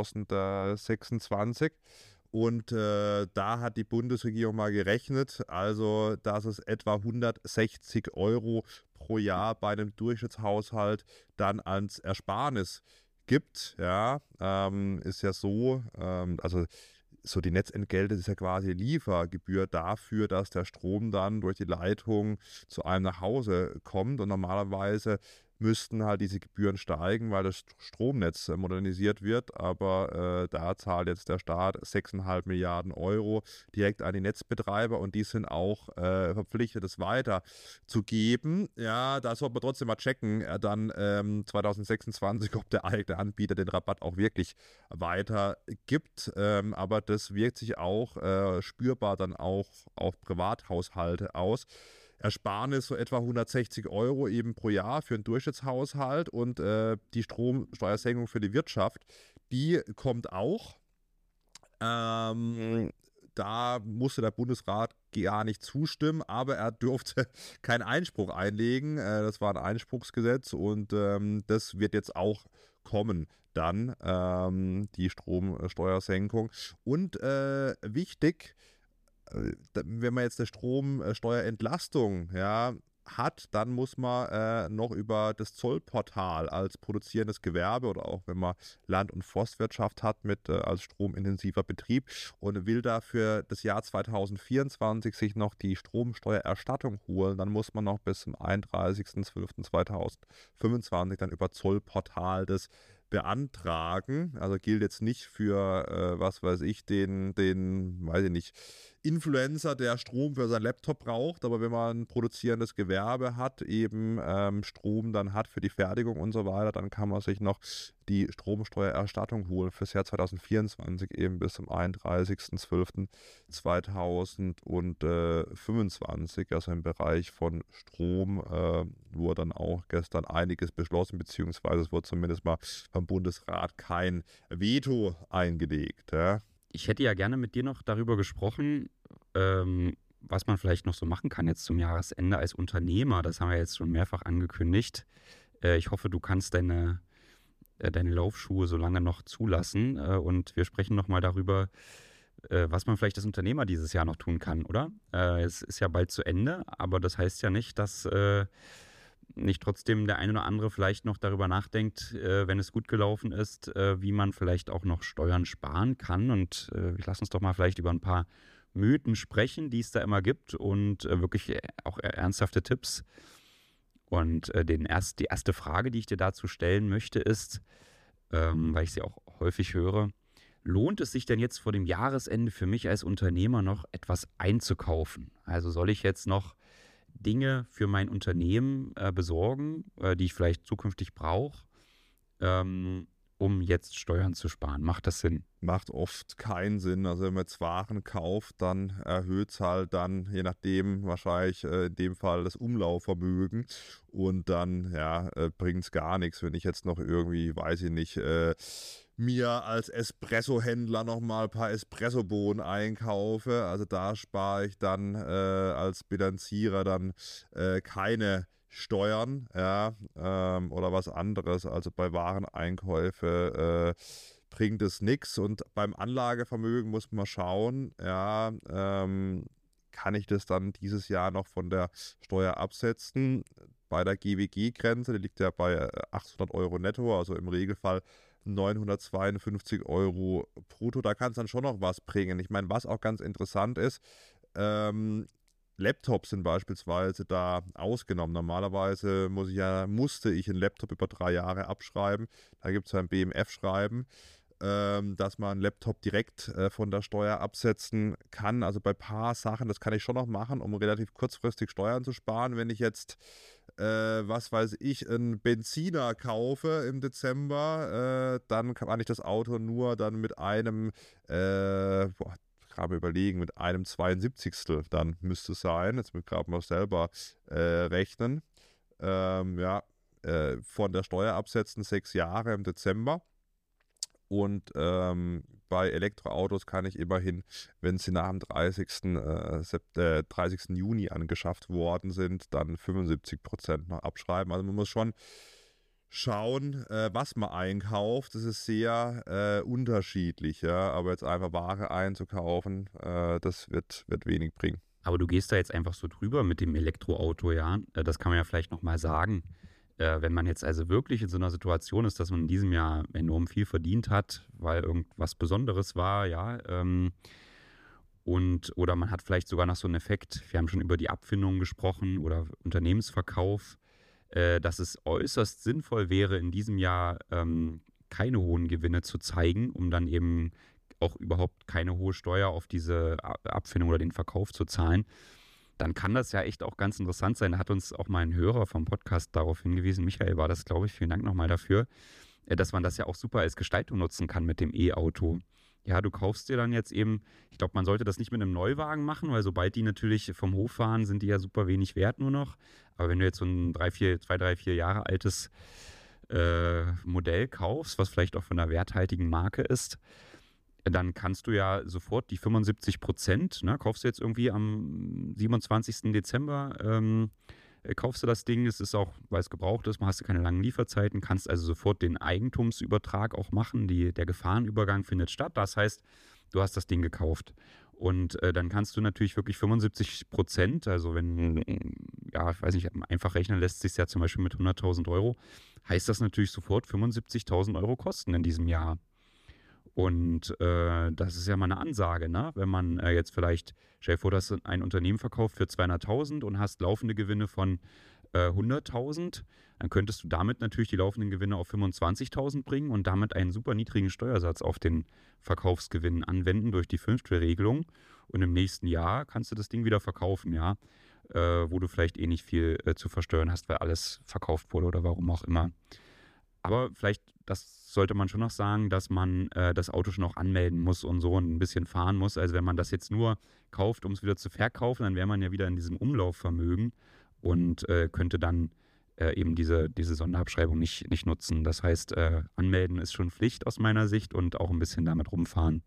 zweitausendsechsundzwanzig. Und äh, da hat die Bundesregierung mal gerechnet, also dass es etwa hundertsechzig Euro pro Jahr bei einem Durchschnittshaushalt dann als Ersparnis gibt. Ja, ähm, ist ja so, ähm, also so die Netzentgelte ist ja quasi Liefergebühr dafür, dass der Strom dann durch die Leitung zu einem nach Hause kommt. Und normalerweise müssten halt diese Gebühren steigen, weil das Stromnetz äh, modernisiert wird. Aber äh, da zahlt jetzt der Staat sechs Komma fünf Milliarden Euro direkt an die Netzbetreiber und die sind auch äh, verpflichtet, es weiterzugeben. Ja, da sollte man trotzdem mal checken, äh, dann ähm, zweitausendsechsundzwanzig, ob der eigene Anbieter den Rabatt auch wirklich weitergibt. Ähm, aber das wirkt sich auch äh, spürbar dann auch auf Privathaushalte aus. Ersparnis so etwa hundertsechzig Euro eben pro Jahr für einen Durchschnittshaushalt und äh, die Stromsteuersenkung für die Wirtschaft, die kommt auch. Ähm, da musste der Bundesrat gar nicht zustimmen, aber er durfte keinen Einspruch einlegen. Äh, das war ein Einspruchsgesetz und ähm, das wird jetzt auch kommen. Dann ähm, die Stromsteuersenkung. Und äh, wichtig, äh, wenn man jetzt eine Stromsteuerentlastung ja, hat, dann muss man äh, noch über das Zollportal als produzierendes Gewerbe oder auch wenn man Land- und Forstwirtschaft hat mit äh, als stromintensiver Betrieb und will da für das Jahr zweitausendvierundzwanzig sich noch die Stromsteuererstattung holen, dann muss man noch bis zum einunddreißigsten zwölften zweitausendfünfundzwanzig dann über Zollportal das beantragen. Also gilt jetzt nicht für, äh, was weiß ich, den, den, weiß ich nicht, Influencer, der Strom für seinen Laptop braucht, aber wenn man ein produzierendes Gewerbe hat, eben ähm, Strom dann hat für die Fertigung und so weiter, dann kann man sich noch die Stromsteuererstattung holen fürs Jahr zwanzig vierundzwanzig eben bis zum einunddreißigsten zwölften zweitausendfünfundzwanzig. Also im Bereich von Strom äh, wurde dann auch gestern einiges beschlossen, beziehungsweise es wurde zumindest mal vom Bundesrat kein Veto eingelegt. Ja. Ich hätte ja gerne mit dir noch darüber gesprochen, ähm, was man vielleicht noch so machen kann jetzt zum Jahresende als Unternehmer. Das haben wir jetzt schon mehrfach angekündigt. Äh, ich hoffe, du kannst deine, äh, deine Laufschuhe so lange noch zulassen. Äh, und wir sprechen nochmal darüber, äh, was man vielleicht als Unternehmer dieses Jahr noch tun kann, oder? Äh, es ist ja bald zu Ende, aber das heißt ja nicht, dass äh, nicht trotzdem der eine oder andere vielleicht noch darüber nachdenkt, äh, wenn es gut gelaufen ist, äh, wie man vielleicht auch noch Steuern sparen kann. Und äh, lass uns doch mal vielleicht über ein paar Mythen sprechen, die es da immer gibt und äh, wirklich auch ernsthafte Tipps. Und äh, den erst, die erste Frage, die ich dir dazu stellen möchte, ist, ähm, weil ich sie auch häufig höre, lohnt es sich denn jetzt vor dem Jahresende für mich als Unternehmer noch etwas einzukaufen? Also soll ich jetzt noch Dinge für mein Unternehmen äh, besorgen, äh, die ich vielleicht zukünftig brauche, ähm, um jetzt Steuern zu sparen? Macht das Sinn? Macht oft keinen Sinn. Also wenn man jetzt Waren kauft, dann erhöht es halt dann, je nachdem, wahrscheinlich äh, in dem Fall das Umlaufvermögen und dann ja, äh, bringt es gar nichts, wenn ich jetzt noch irgendwie, weiß ich nicht, äh, mir als Espresso-Händler nochmal ein paar Espressobohnen einkaufe. Also da spare ich dann äh, als Bilanzierer dann äh, keine Steuern, ja, ähm, oder was anderes. Also bei Wareneinkäufe äh, bringt es nichts. Und beim Anlagevermögen muss man schauen, ja, ähm, kann ich das dann dieses Jahr noch von der Steuer absetzen? Bei der G W G-Grenze, die liegt ja bei achthundert Euro netto, also im Regelfall neunhundertzweiundfünfzig Euro brutto. Da kann es dann schon noch was bringen. Ich meine, was auch ganz interessant ist, ähm, Laptops sind beispielsweise da ausgenommen. Normalerweise muss ich ja, musste ich einen Laptop über drei Jahre abschreiben. Da gibt es ja ein B M F-Schreiben, ähm, dass man einen Laptop direkt äh, von der Steuer absetzen kann. Also bei ein paar Sachen, das kann ich schon noch machen, um relativ kurzfristig Steuern zu sparen. Wenn ich jetzt, äh, was weiß ich, einen Benziner kaufe im Dezember, äh, dann kann ich das Auto nur dann mit einem, äh, boah, gerade überlegen, mit einem zweiundsiebzigstel dann müsste es sein. Jetzt muss ich gerade mal selber äh, rechnen. Ähm, ja, äh, von der Steuer absetzen, sechs Jahre im Dezember. Und ähm, bei Elektroautos kann ich immerhin, wenn sie nach dem dreißigsten Äh, äh, dreißigsten Juni angeschafft worden sind, dann fünfundsiebzig Prozent noch abschreiben. Also man muss schon schauen, äh, was man einkauft. Das ist sehr äh, unterschiedlich, ja. Aber jetzt einfach Ware einzukaufen, äh, das wird, wird wenig bringen. Aber du gehst da jetzt einfach so drüber mit dem Elektroauto, ja. Äh, Das kann man ja vielleicht nochmal sagen. Äh, Wenn man jetzt also wirklich in so einer Situation ist, dass man in diesem Jahr enorm viel verdient hat, weil irgendwas Besonderes war, ja, ähm, und oder man hat vielleicht sogar noch so einen Effekt, wir haben schon über die Abfindung gesprochen oder Unternehmensverkauf, äh, dass es äußerst sinnvoll wäre, in diesem Jahr ähm, keine hohen Gewinne zu zeigen, um dann eben auch überhaupt keine hohe Steuer auf diese A- Abfindung oder den Verkauf zu zahlen, dann kann das ja echt auch ganz interessant sein. Da hat uns auch mal ein Hörer vom Podcast darauf hingewiesen, Michael war das, glaube ich, vielen Dank nochmal dafür, äh, dass man das ja auch super als Gestaltung nutzen kann mit dem E-Auto. Ja, du kaufst dir dann jetzt eben, ich glaube, man sollte das nicht mit einem Neuwagen machen, weil sobald die natürlich vom Hof fahren, sind die ja super wenig wert nur noch. Aber wenn du jetzt so ein drei, vier, zwei, drei, vier Jahre altes äh, Modell kaufst, was vielleicht auch von einer werthaltigen Marke ist, dann kannst du ja sofort die fünfundsiebzig Prozent, ne, kaufst du jetzt irgendwie am siebenundzwanzigsten Dezember, ähm, äh, kaufst du das Ding, es ist auch, weil es gebraucht ist, hast du keine langen Lieferzeiten, kannst also sofort den Eigentumsübertrag auch machen, die, der Gefahrenübergang findet statt, das heißt, du hast das Ding gekauft. Und äh, dann kannst du natürlich wirklich fünfundsiebzig Prozent, also wenn, äh, ja, ich weiß nicht, einfach rechnen lässt sich ja zum Beispiel mit hunderttausend Euro, heißt das natürlich sofort fünfundsiebzigtausend Euro Kosten in diesem Jahr. Und äh, das ist ja mal eine Ansage, ne? Wenn man äh, jetzt vielleicht, stell dir vor, dass du ein Unternehmen verkauft für zweihunderttausend und hast laufende Gewinne von äh, hunderttausend. Dann könntest du damit natürlich die laufenden Gewinne auf fünfundzwanzigtausend bringen und damit einen super niedrigen Steuersatz auf den Verkaufsgewinn anwenden durch die Fünftelregelung. Und im nächsten Jahr kannst du das Ding wieder verkaufen, ja, äh, wo du vielleicht eh nicht viel äh, zu versteuern hast, weil alles verkauft wurde oder warum auch immer. Aber vielleicht, das sollte man schon noch sagen, dass man äh, das Auto schon auch anmelden muss und so und ein bisschen fahren muss. Also wenn man das jetzt nur kauft, um es wieder zu verkaufen, dann wäre man ja wieder in diesem Umlaufvermögen und äh, könnte dann äh, eben diese, diese Sonderabschreibung nicht, nicht nutzen. Das heißt, äh, anmelden ist schon Pflicht aus meiner Sicht und auch ein bisschen damit rumfahren.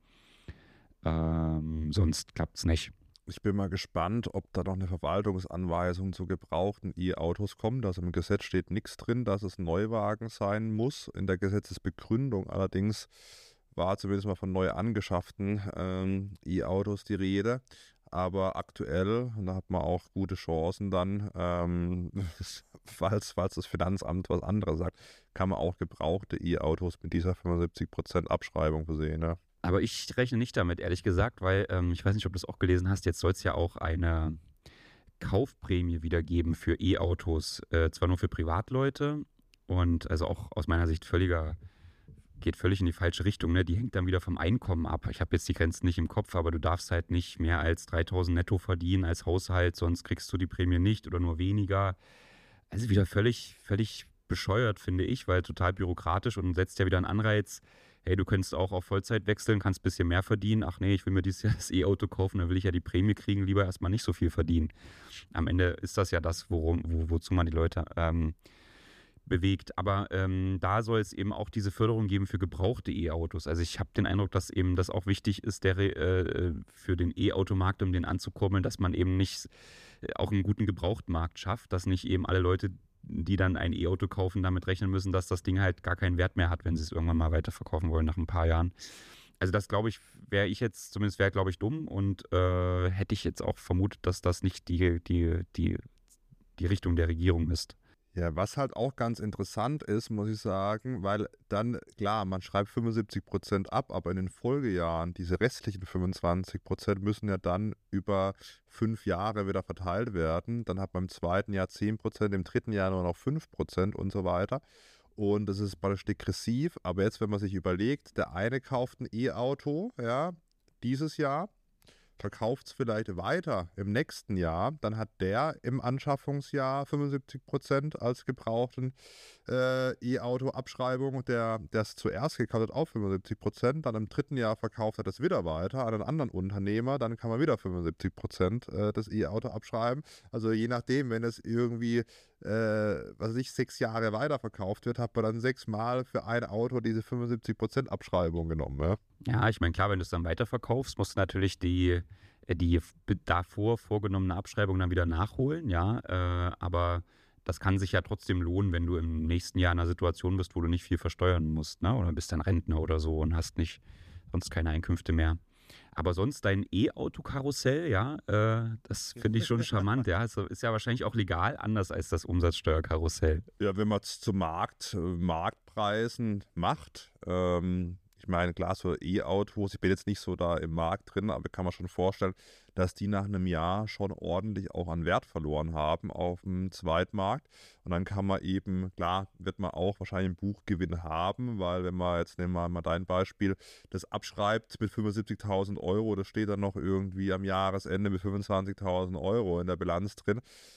Ähm, sonst klappt es nicht. Ich bin mal gespannt, ob da noch eine Verwaltungsanweisung zu gebrauchten E-Autos kommt. Also im Gesetz steht nichts drin, dass es Neuwagen sein muss. In der Gesetzesbegründung allerdings war zumindest mal von neu angeschafften ähm, E-Autos die Rede. Aber aktuell, und da hat man auch gute Chancen dann, ähm, falls, falls das Finanzamt was anderes sagt, kann man auch gebrauchte E-Autos mit dieser fünfundsiebzig Prozent Abschreibung versehen. Ne? Aber ich rechne nicht damit, ehrlich gesagt, weil ähm, ich weiß nicht, ob du es auch gelesen hast, jetzt soll es ja auch eine Kaufprämie wieder geben für E-Autos. Äh, zwar nur für Privatleute und also auch aus meiner Sicht völliger, geht völlig in die falsche Richtung. Ne? Die hängt dann wieder vom Einkommen ab. Ich habe jetzt die Grenzen nicht im Kopf, aber du darfst halt nicht mehr als dreitausend netto verdienen als Haushalt, sonst kriegst du die Prämie nicht oder nur weniger. Also wieder völlig, völlig bescheuert, finde ich, weil total bürokratisch und setzt ja wieder einen Anreiz. Hey, du könntest auch auf Vollzeit wechseln, kannst ein bisschen mehr verdienen. Ach nee, ich will mir dieses Jahr das E-Auto kaufen, dann will ich ja die Prämie kriegen, lieber erstmal nicht so viel verdienen. Am Ende ist das ja das, worum, wo, wozu man die Leute ähm, bewegt. Aber ähm, da soll es eben auch diese Förderung geben für gebrauchte E-Autos. Also ich habe den Eindruck, dass eben das auch wichtig ist der, äh, für den E-Automarkt, um den anzukurbeln, dass man eben nicht äh, auch einen guten Gebrauchtmarkt schafft, dass nicht eben alle Leute, die dann ein E-Auto kaufen, damit rechnen müssen, dass das Ding halt gar keinen Wert mehr hat, wenn sie es irgendwann mal weiterverkaufen wollen nach ein paar Jahren. Also das glaube ich, wäre ich jetzt, zumindest wäre glaube ich dumm und äh, hätte ich jetzt auch vermutet, dass das nicht die, die, die, die Richtung der Regierung ist. Ja, was halt auch ganz interessant ist, muss ich sagen, weil dann, klar, man schreibt fünfundsiebzig Prozent ab, aber in den Folgejahren, diese restlichen fünfundzwanzig Prozent müssen ja dann über fünf Jahre wieder verteilt werden. Dann hat man im zweiten Jahr zehn Prozent, im dritten Jahr nur noch fünf Prozent und so weiter. Und das ist praktisch degressiv. Aber jetzt, wenn man sich überlegt, der eine kauft ein E-Auto, ja, dieses Jahr, verkauft es vielleicht weiter im nächsten Jahr, dann hat der im Anschaffungsjahr fünfundsiebzig Prozent als gebrauchten äh, E-Auto-Abschreibung. Der, der es zuerst gekauft hat, auch fünfundsiebzig Prozent. Dann im dritten Jahr verkauft er das wieder weiter an einen anderen Unternehmer. Dann kann man wieder fünfundsiebzig Prozent äh, das E-Auto abschreiben. Also je nachdem, wenn es irgendwie Äh, was weiß ich, sechs Jahre weiterverkauft wird, hat man dann sechsmal für ein Auto diese fünfundsiebzig Prozent Abschreibung genommen. Ja, ja ich meine, klar, wenn du es dann weiterverkaufst, musst du natürlich die, die davor vorgenommene Abschreibung dann wieder nachholen, ja, äh, aber das kann sich ja trotzdem lohnen, wenn du im nächsten Jahr in einer Situation bist, wo du nicht viel versteuern musst, ne? Oder bist dann Rentner oder so und hast nicht sonst keine Einkünfte mehr. Aber sonst dein E-Auto-Karussell, ja, äh, das finde ich schon charmant. Ja, also ist ja wahrscheinlich auch legal, anders als das Umsatzsteuerkarussell. ja wenn man es zu Markt, Marktpreisen macht, ähm, ich meine, klar, so E-Autos, ich bin jetzt nicht so da im Markt drin, aber kann man schon vorstellen, dass die nach einem Jahr schon ordentlich auch an Wert verloren haben auf dem Zweitmarkt. Und dann kann man eben, klar, wird man auch wahrscheinlich einen Buchgewinn haben, weil wenn man, jetzt nehmen wir mal dein Beispiel, das abschreibt mit fünfundsiebzigtausend Euro, das steht dann noch irgendwie am Jahresende mit fünfundzwanzigtausend Euro in der Bilanz drin.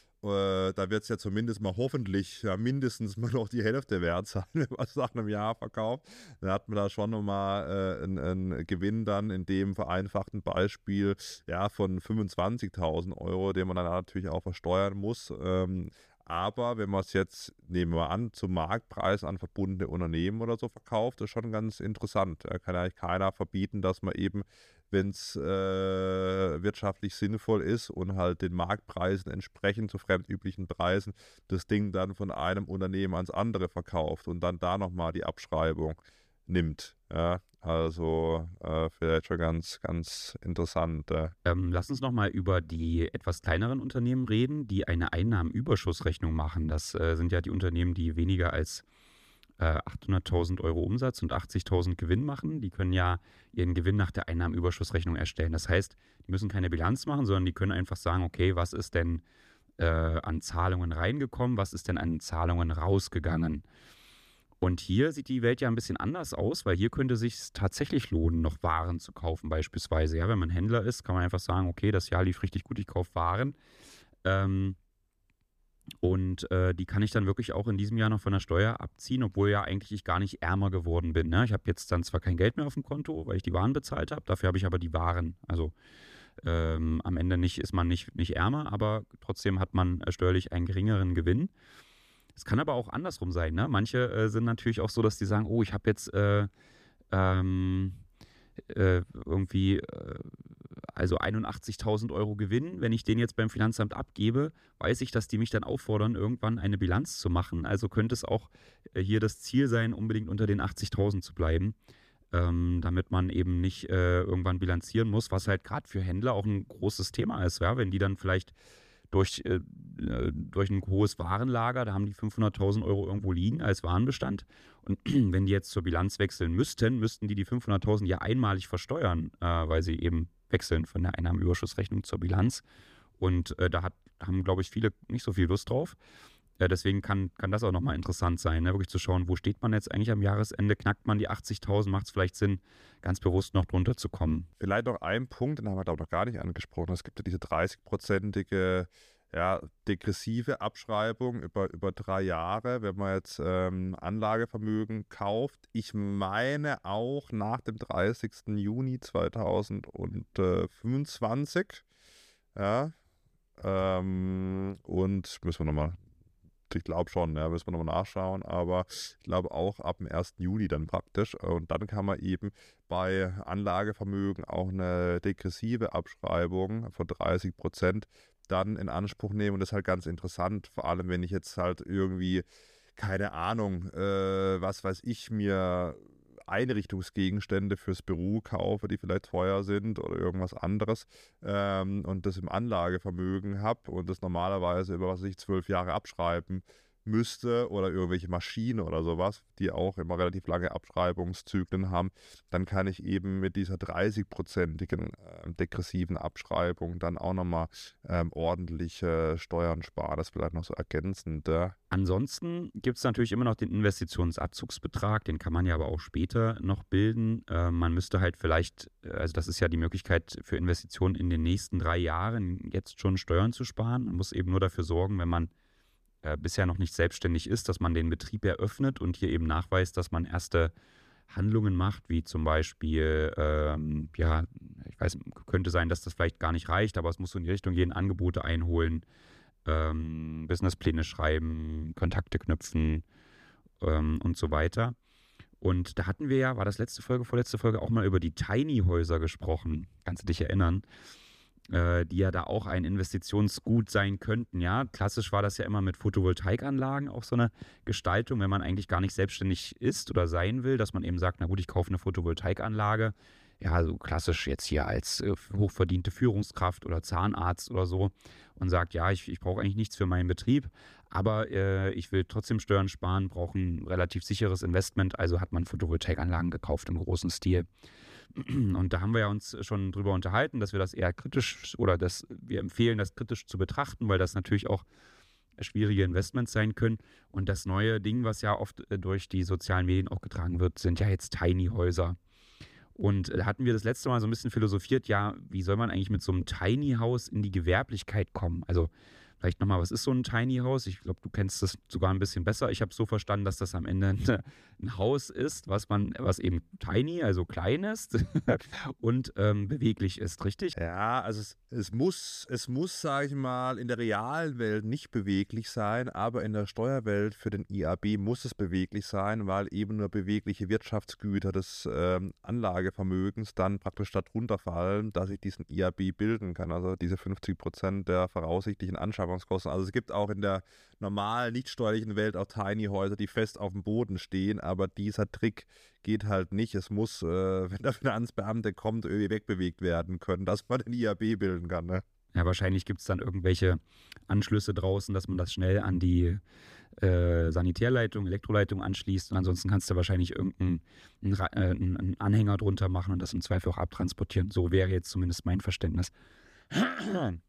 Äh, da wird es ja zumindest mal hoffentlich ja, mindestens mal noch die Hälfte wert sein, wenn man es nach einem Jahr verkauft. Dann hat man da schon nochmal äh, einen, einen Gewinn dann in dem vereinfachten Beispiel ja, von fünfundzwanzigtausend Euro, den man dann natürlich auch versteuern muss. Ähm, aber wenn man es jetzt, nehmen wir an, zum Marktpreis an verbundene Unternehmen oder so verkauft, ist schon ganz interessant. Da kann eigentlich keiner verbieten, dass man eben, wenn es äh, wirtschaftlich sinnvoll ist und halt den Marktpreisen entsprechend zu fremdüblichen Preisen, das Ding dann von einem Unternehmen ans andere verkauft und dann da nochmal die Abschreibung nimmt. Ja, also äh, vielleicht schon ganz, ganz interessant. Äh. Ähm, lass uns nochmal über die etwas kleineren Unternehmen reden, die eine Einnahmenüberschussrechnung machen. Das äh, sind ja die Unternehmen, die weniger als äh, achthunderttausend Euro Umsatz und achtzigtausend Gewinn machen. Die können ja ihren Gewinn nach der Einnahmenüberschussrechnung erstellen. Das heißt, die müssen keine Bilanz machen, sondern die können einfach sagen, okay, was ist denn äh, an Zahlungen reingekommen, was ist denn an Zahlungen rausgegangen. Und hier sieht die Welt ja ein bisschen anders aus, weil hier könnte es sich tatsächlich lohnen, noch Waren zu kaufen beispielsweise. Ja, wenn man Händler ist, kann man einfach sagen, okay, das Jahr lief richtig gut, ich kaufe Waren. Ähm, und äh, die kann ich dann wirklich auch in diesem Jahr noch von der Steuer abziehen, obwohl ja eigentlich ich gar nicht ärmer geworden bin. Ne? Ich habe jetzt dann zwar kein Geld mehr auf dem Konto, weil ich die Waren bezahlt habe, dafür habe ich aber die Waren. Also ähm, am Ende nicht, ist man nicht, nicht ärmer, aber trotzdem hat man äh, steuerlich einen geringeren Gewinn. Es kann aber auch andersrum sein. Ne? Manche äh, sind natürlich auch so, dass die sagen, oh, ich habe jetzt äh, ähm, äh, irgendwie äh, also einundachtzigtausend Euro Gewinn. Wenn ich den jetzt beim Finanzamt abgebe, weiß ich, dass die mich dann auffordern, irgendwann eine Bilanz zu machen. Also könnte es auch äh, hier das Ziel sein, unbedingt unter den achtzigtausend zu bleiben, ähm, damit man eben nicht äh, irgendwann bilanzieren muss, was halt gerade für Händler auch ein großes Thema ist. Ja? Wenn die dann vielleicht durch, äh, durch ein hohes Warenlager, da haben die fünfhunderttausend Euro irgendwo liegen als Warenbestand. Und wenn die jetzt zur Bilanz wechseln müssten, müssten die die fünfhunderttausend ja einmalig versteuern, äh, weil sie eben wechseln von der Einnahmenüberschussrechnung zur Bilanz. Und äh, da hat, haben, glaube ich, viele nicht so viel Lust drauf. Äh, deswegen kann, kann das auch nochmal interessant sein, ne? Wirklich zu schauen, wo steht man jetzt eigentlich am Jahresende? Knackt man die achtzigtausend? Macht es vielleicht Sinn, ganz bewusst noch drunter zu kommen? Vielleicht noch ein Punkt, den haben wir da auch noch gar nicht angesprochen. Es gibt ja diese dreißig-prozentige ja, degressive Abschreibung über, über drei Jahre, wenn man jetzt ähm, Anlagevermögen kauft. Ich meine auch nach dem dreißigsten Juni zweitausendfünfundzwanzig. Ja, ähm, und müssen wir nochmal, ich glaube schon, ja, müssen wir nochmal nachschauen, aber ich glaube auch ab dem ersten Juli dann praktisch. Und dann kann man eben bei Anlagevermögen auch eine degressive Abschreibung von dreißig Prozent dann in Anspruch nehmen. Und das ist halt ganz interessant, vor allem wenn ich jetzt halt irgendwie, keine Ahnung, äh, was weiß ich, mir Einrichtungsgegenstände fürs Büro kaufe, die vielleicht teuer sind oder irgendwas anderes ähm, und das im Anlagevermögen habe und das normalerweise über, was weiß ich, zwölf Jahre abschreiben müsste oder irgendwelche Maschinen oder sowas, die auch immer relativ lange Abschreibungszyklen haben, dann kann ich eben mit dieser dreißig-prozentigen äh, degressiven Abschreibung dann auch nochmal ähm, ordentliche Steuern sparen. Das vielleicht noch so ergänzend. Äh. Ansonsten gibt es natürlich immer noch den Investitionsabzugsbetrag, den kann man ja aber auch später noch bilden. Äh, man müsste halt vielleicht, also das ist ja die Möglichkeit für Investitionen in den nächsten drei Jahren jetzt schon Steuern zu sparen. Man muss eben nur dafür sorgen, wenn man äh, bisher noch nicht selbstständig ist, dass man den Betrieb eröffnet und hier eben nachweist, dass man erste Handlungen macht, wie zum Beispiel, ähm, ja, ich weiß, könnte sein, dass das vielleicht gar nicht reicht, aber es muss so in die Richtung gehen, Angebote einholen, ähm, Businesspläne schreiben, Kontakte knüpfen ähm, und so weiter. Und da hatten wir ja, war das letzte Folge, vorletzte Folge, auch mal über die Tiny-Häuser gesprochen. Kannst du dich erinnern? Äh, die ja da auch ein Investitionsgut sein könnten. Ja, klassisch war das ja immer mit Photovoltaikanlagen auch so eine Gestaltung, wenn man eigentlich gar nicht selbstständig ist oder sein will, dass man eben sagt, na gut, ich kaufe eine Photovoltaikanlage. Ja, so klassisch jetzt hier als äh, hochverdiente Führungskraft oder Zahnarzt oder so und sagt, ja, ich, ich brauche eigentlich nichts für meinen Betrieb, aber äh, ich will trotzdem Steuern sparen, brauche ein relativ sicheres Investment, also hat man Photovoltaikanlagen gekauft im großen Stil. Und da haben wir ja uns schon drüber unterhalten, dass wir das eher kritisch oder dass wir empfehlen, das kritisch zu betrachten, weil das natürlich auch schwierige Investments sein können. Und das neue Ding, was ja oft durch die sozialen Medien auch getragen wird, sind ja jetzt Tiny-Häuser. Und da hatten wir das letzte Mal so ein bisschen philosophiert, ja, wie soll man eigentlich mit so einem Tiny-Haus in die Gewerblichkeit kommen? Also vielleicht nochmal, was ist so ein Tiny House? Ich glaube, du kennst das sogar ein bisschen besser. Ich habe es so verstanden, dass das am Ende ein, ein Haus ist, was man, was eben tiny, also klein ist und ähm, beweglich ist, richtig? Ja, also es, es muss, es muss, sage ich mal, in der realen Welt nicht beweglich sein, aber in der Steuerwelt für den I A B muss es beweglich sein, weil eben nur bewegliche Wirtschaftsgüter des ähm, Anlagevermögens dann praktisch darunter fallen, dass ich diesen I A B bilden kann. Also diese fünfzig Prozent der voraussichtlichen Anschaffungskosten. Also es gibt auch in der normalen, nicht steuerlichen Welt auch Tiny-Häuser, die fest auf dem Boden stehen, aber dieser Trick geht halt nicht. Es muss, äh, wenn der Finanzbeamte kommt, irgendwie wegbewegt werden können, dass man den I A B bilden kann. Ne? Ja, wahrscheinlich gibt es dann irgendwelche Anschlüsse draußen, dass man das schnell an die äh, Sanitärleitung, Elektroleitung anschließt und ansonsten kannst du wahrscheinlich irgendeinen einen, einen, einen Anhänger drunter machen und das im Zweifel auch abtransportieren. So wäre jetzt zumindest mein Verständnis.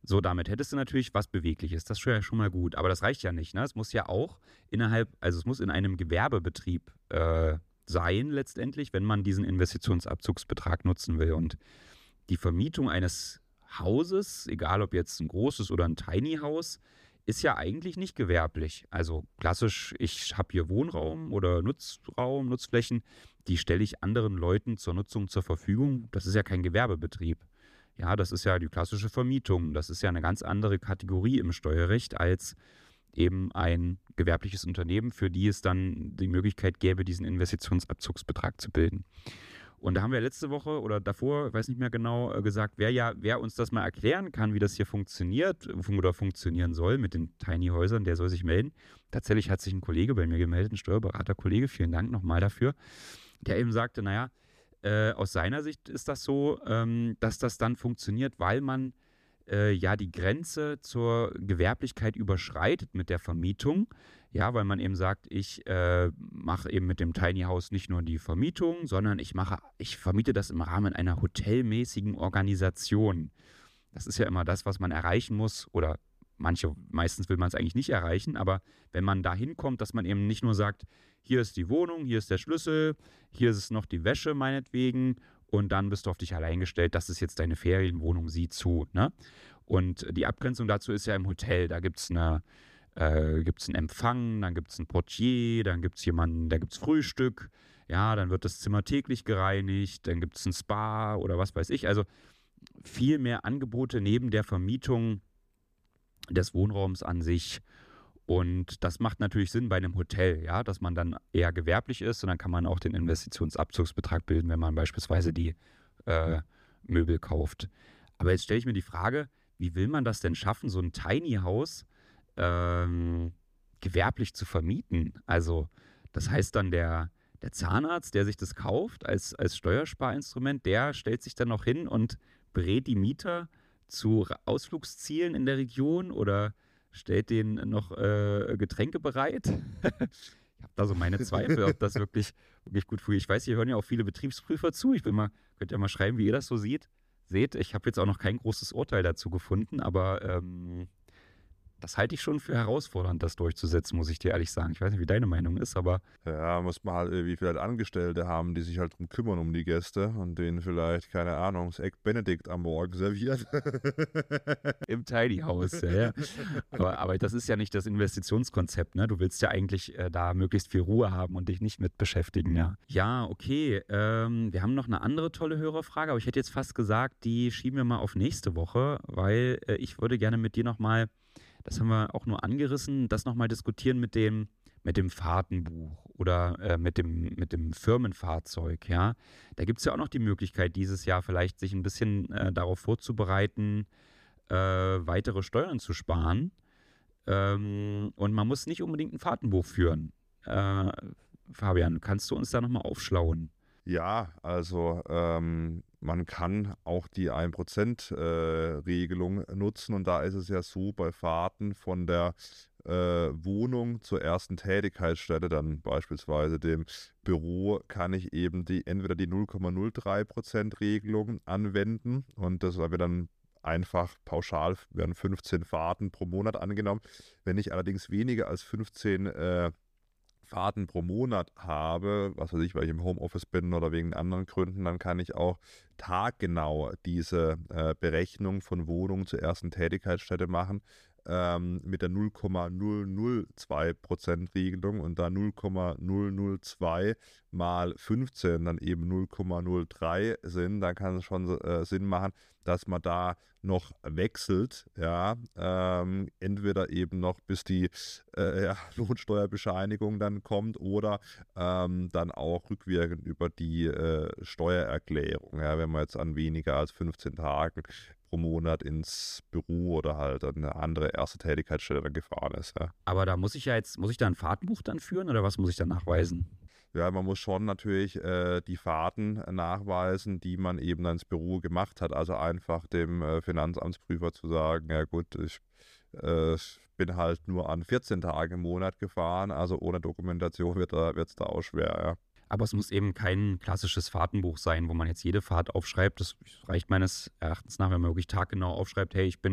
So, damit hättest du natürlich was Bewegliches. Das ist schon ja schon mal gut. Aber das reicht ja nicht. Ne? Es muss ja auch innerhalb, also es muss in einem Gewerbebetrieb äh, sein, letztendlich, wenn man diesen Investitionsabzugsbetrag nutzen will. Und die Vermietung eines Hauses, egal ob jetzt ein großes oder ein Tiny House, ist ja eigentlich nicht gewerblich. Also klassisch, ich habe hier Wohnraum oder Nutzraum, Nutzflächen, die stelle ich anderen Leuten zur Nutzung zur Verfügung. Das ist ja kein Gewerbebetrieb. Ja, das ist ja die klassische Vermietung. Das ist ja eine ganz andere Kategorie im Steuerrecht als eben ein gewerbliches Unternehmen, für die es dann die Möglichkeit gäbe, diesen Investitionsabzugsbetrag zu bilden. Und da haben wir letzte Woche oder davor, ich weiß nicht mehr genau, gesagt, wer ja, wer uns das mal erklären kann, wie das hier funktioniert oder funktionieren soll mit den Tiny Häusern, der soll sich melden. Tatsächlich hat sich ein Kollege bei mir gemeldet, ein Steuerberaterkollege, vielen Dank nochmal dafür, der eben sagte, naja, äh, aus seiner Sicht ist das so, ähm, dass das dann funktioniert, weil man äh, ja die Grenze zur Gewerblichkeit überschreitet mit der Vermietung. Ja, weil man eben sagt, ich äh, mache eben mit dem Tiny House nicht nur die Vermietung, sondern ich mache, ich vermiete das im Rahmen einer hotelmäßigen Organisation. Das ist ja immer das, was man erreichen muss, oder manche, meistens will man es eigentlich nicht erreichen, aber wenn man da hinkommt, dass man eben nicht nur sagt, hier ist die Wohnung, hier ist der Schlüssel, hier ist noch die Wäsche meinetwegen und dann bist du auf dich allein gestellt, das ist jetzt deine Ferienwohnung, sieh zu. Ne? Und die Abgrenzung dazu ist ja im Hotel, da gibt es eine Äh, gibt es einen Empfang, dann gibt es einen Portier, dann gibt es jemanden, da gibt es Frühstück, ja, dann wird das Zimmer täglich gereinigt, dann gibt es ein Spa oder was weiß ich. Also viel mehr Angebote neben der Vermietung des Wohnraums an sich. Und das macht natürlich Sinn bei einem Hotel, ja, dass man dann eher gewerblich ist und dann kann man auch den Investitionsabzugsbetrag bilden, wenn man beispielsweise die äh, Möbel kauft. Aber jetzt stelle ich mir die Frage, wie will man das denn schaffen, so ein Tiny House Ähm, gewerblich zu vermieten. Also das heißt dann der, der Zahnarzt, der sich das kauft als, als Steuersparinstrument, der stellt sich dann noch hin und berät die Mieter zu Ausflugszielen in der Region oder stellt denen noch äh, Getränke bereit. Ich habe da so meine Zweifel, ob das wirklich, wirklich gut funktioniert. Ich weiß, hier hören ja auch viele Betriebsprüfer zu. Ich will mal, könnt ihr mal schreiben, wie ihr das so seht. Seht, ich habe jetzt auch noch kein großes Urteil dazu gefunden, aber ähm, das halte ich schon für herausfordernd, das durchzusetzen, muss ich dir ehrlich sagen. Ich weiß nicht, wie deine Meinung ist, aber... Ja, muss man halt irgendwie vielleicht Angestellte haben, die sich halt drum kümmern um die Gäste und denen vielleicht, keine Ahnung, das Egg Benedict am Morgen serviert. Im Tiny House, ja, ja. Aber, aber das ist ja nicht das Investitionskonzept, ne? Du willst ja eigentlich äh, da möglichst viel Ruhe haben und dich nicht mit beschäftigen, ja. Ja, okay. Ähm, wir haben noch eine andere tolle Hörerfrage, aber ich hätte jetzt fast gesagt, die schieben wir mal auf nächste Woche, weil äh, ich würde gerne mit dir nochmal... Das haben wir auch nur angerissen, das nochmal diskutieren mit dem, mit dem Fahrtenbuch oder äh, mit dem, mit dem Firmenfahrzeug, ja. Da gibt es ja auch noch die Möglichkeit, dieses Jahr vielleicht sich ein bisschen äh, darauf vorzubereiten, äh, weitere Steuern zu sparen. Ähm, und man muss nicht unbedingt ein Fahrtenbuch führen. Äh, Fabian, kannst du uns da nochmal aufschlauen? Ja, also ähm, man kann auch die ein Prozent äh, Regelung nutzen und da ist es ja so, bei Fahrten von der äh, Wohnung zur ersten Tätigkeitsstätte, dann beispielsweise dem Büro, kann ich eben die entweder die null Komma null drei Prozent Regelung anwenden und das wird dann einfach pauschal, werden fünfzehn Fahrten pro Monat angenommen. Wenn ich allerdings weniger als fünfzehn äh, Fahrten pro Monat habe, was weiß ich, weil ich im Homeoffice bin oder wegen anderen Gründen, dann kann ich auch taggenau diese äh, Berechnung von Wohnung zur ersten Tätigkeitsstätte machen ähm, mit der null Komma null null zwei Prozent Regelung und da null Komma null null zwei mal fünfzehn dann eben null Komma null drei sind, dann kann es schon äh, Sinn machen, dass man da noch wechselt, ja, ähm, entweder eben noch bis die äh, ja, Lohnsteuerbescheinigung dann kommt oder ähm, dann auch rückwirkend über die äh, Steuererklärung, ja, wenn man jetzt an weniger als fünfzehn Tagen pro Monat ins Büro oder halt an eine andere erste Tätigkeitsstelle dann gefahren ist. Ja. Aber da muss ich ja jetzt, muss ich da ein Fahrtenbuch dann führen oder was muss ich da nachweisen? Ja, man muss schon natürlich äh, die Fahrten nachweisen, die man eben ins Büro gemacht hat. Also einfach dem äh, Finanzamtsprüfer zu sagen, ja gut, ich äh, bin halt nur an vierzehn Tagen im Monat gefahren, also ohne Dokumentation wird es da auch schwer, ja. Aber es muss eben kein klassisches Fahrtenbuch sein, wo man jetzt jede Fahrt aufschreibt. Das reicht meines Erachtens nach, wenn man wirklich taggenau aufschreibt, hey, ich bin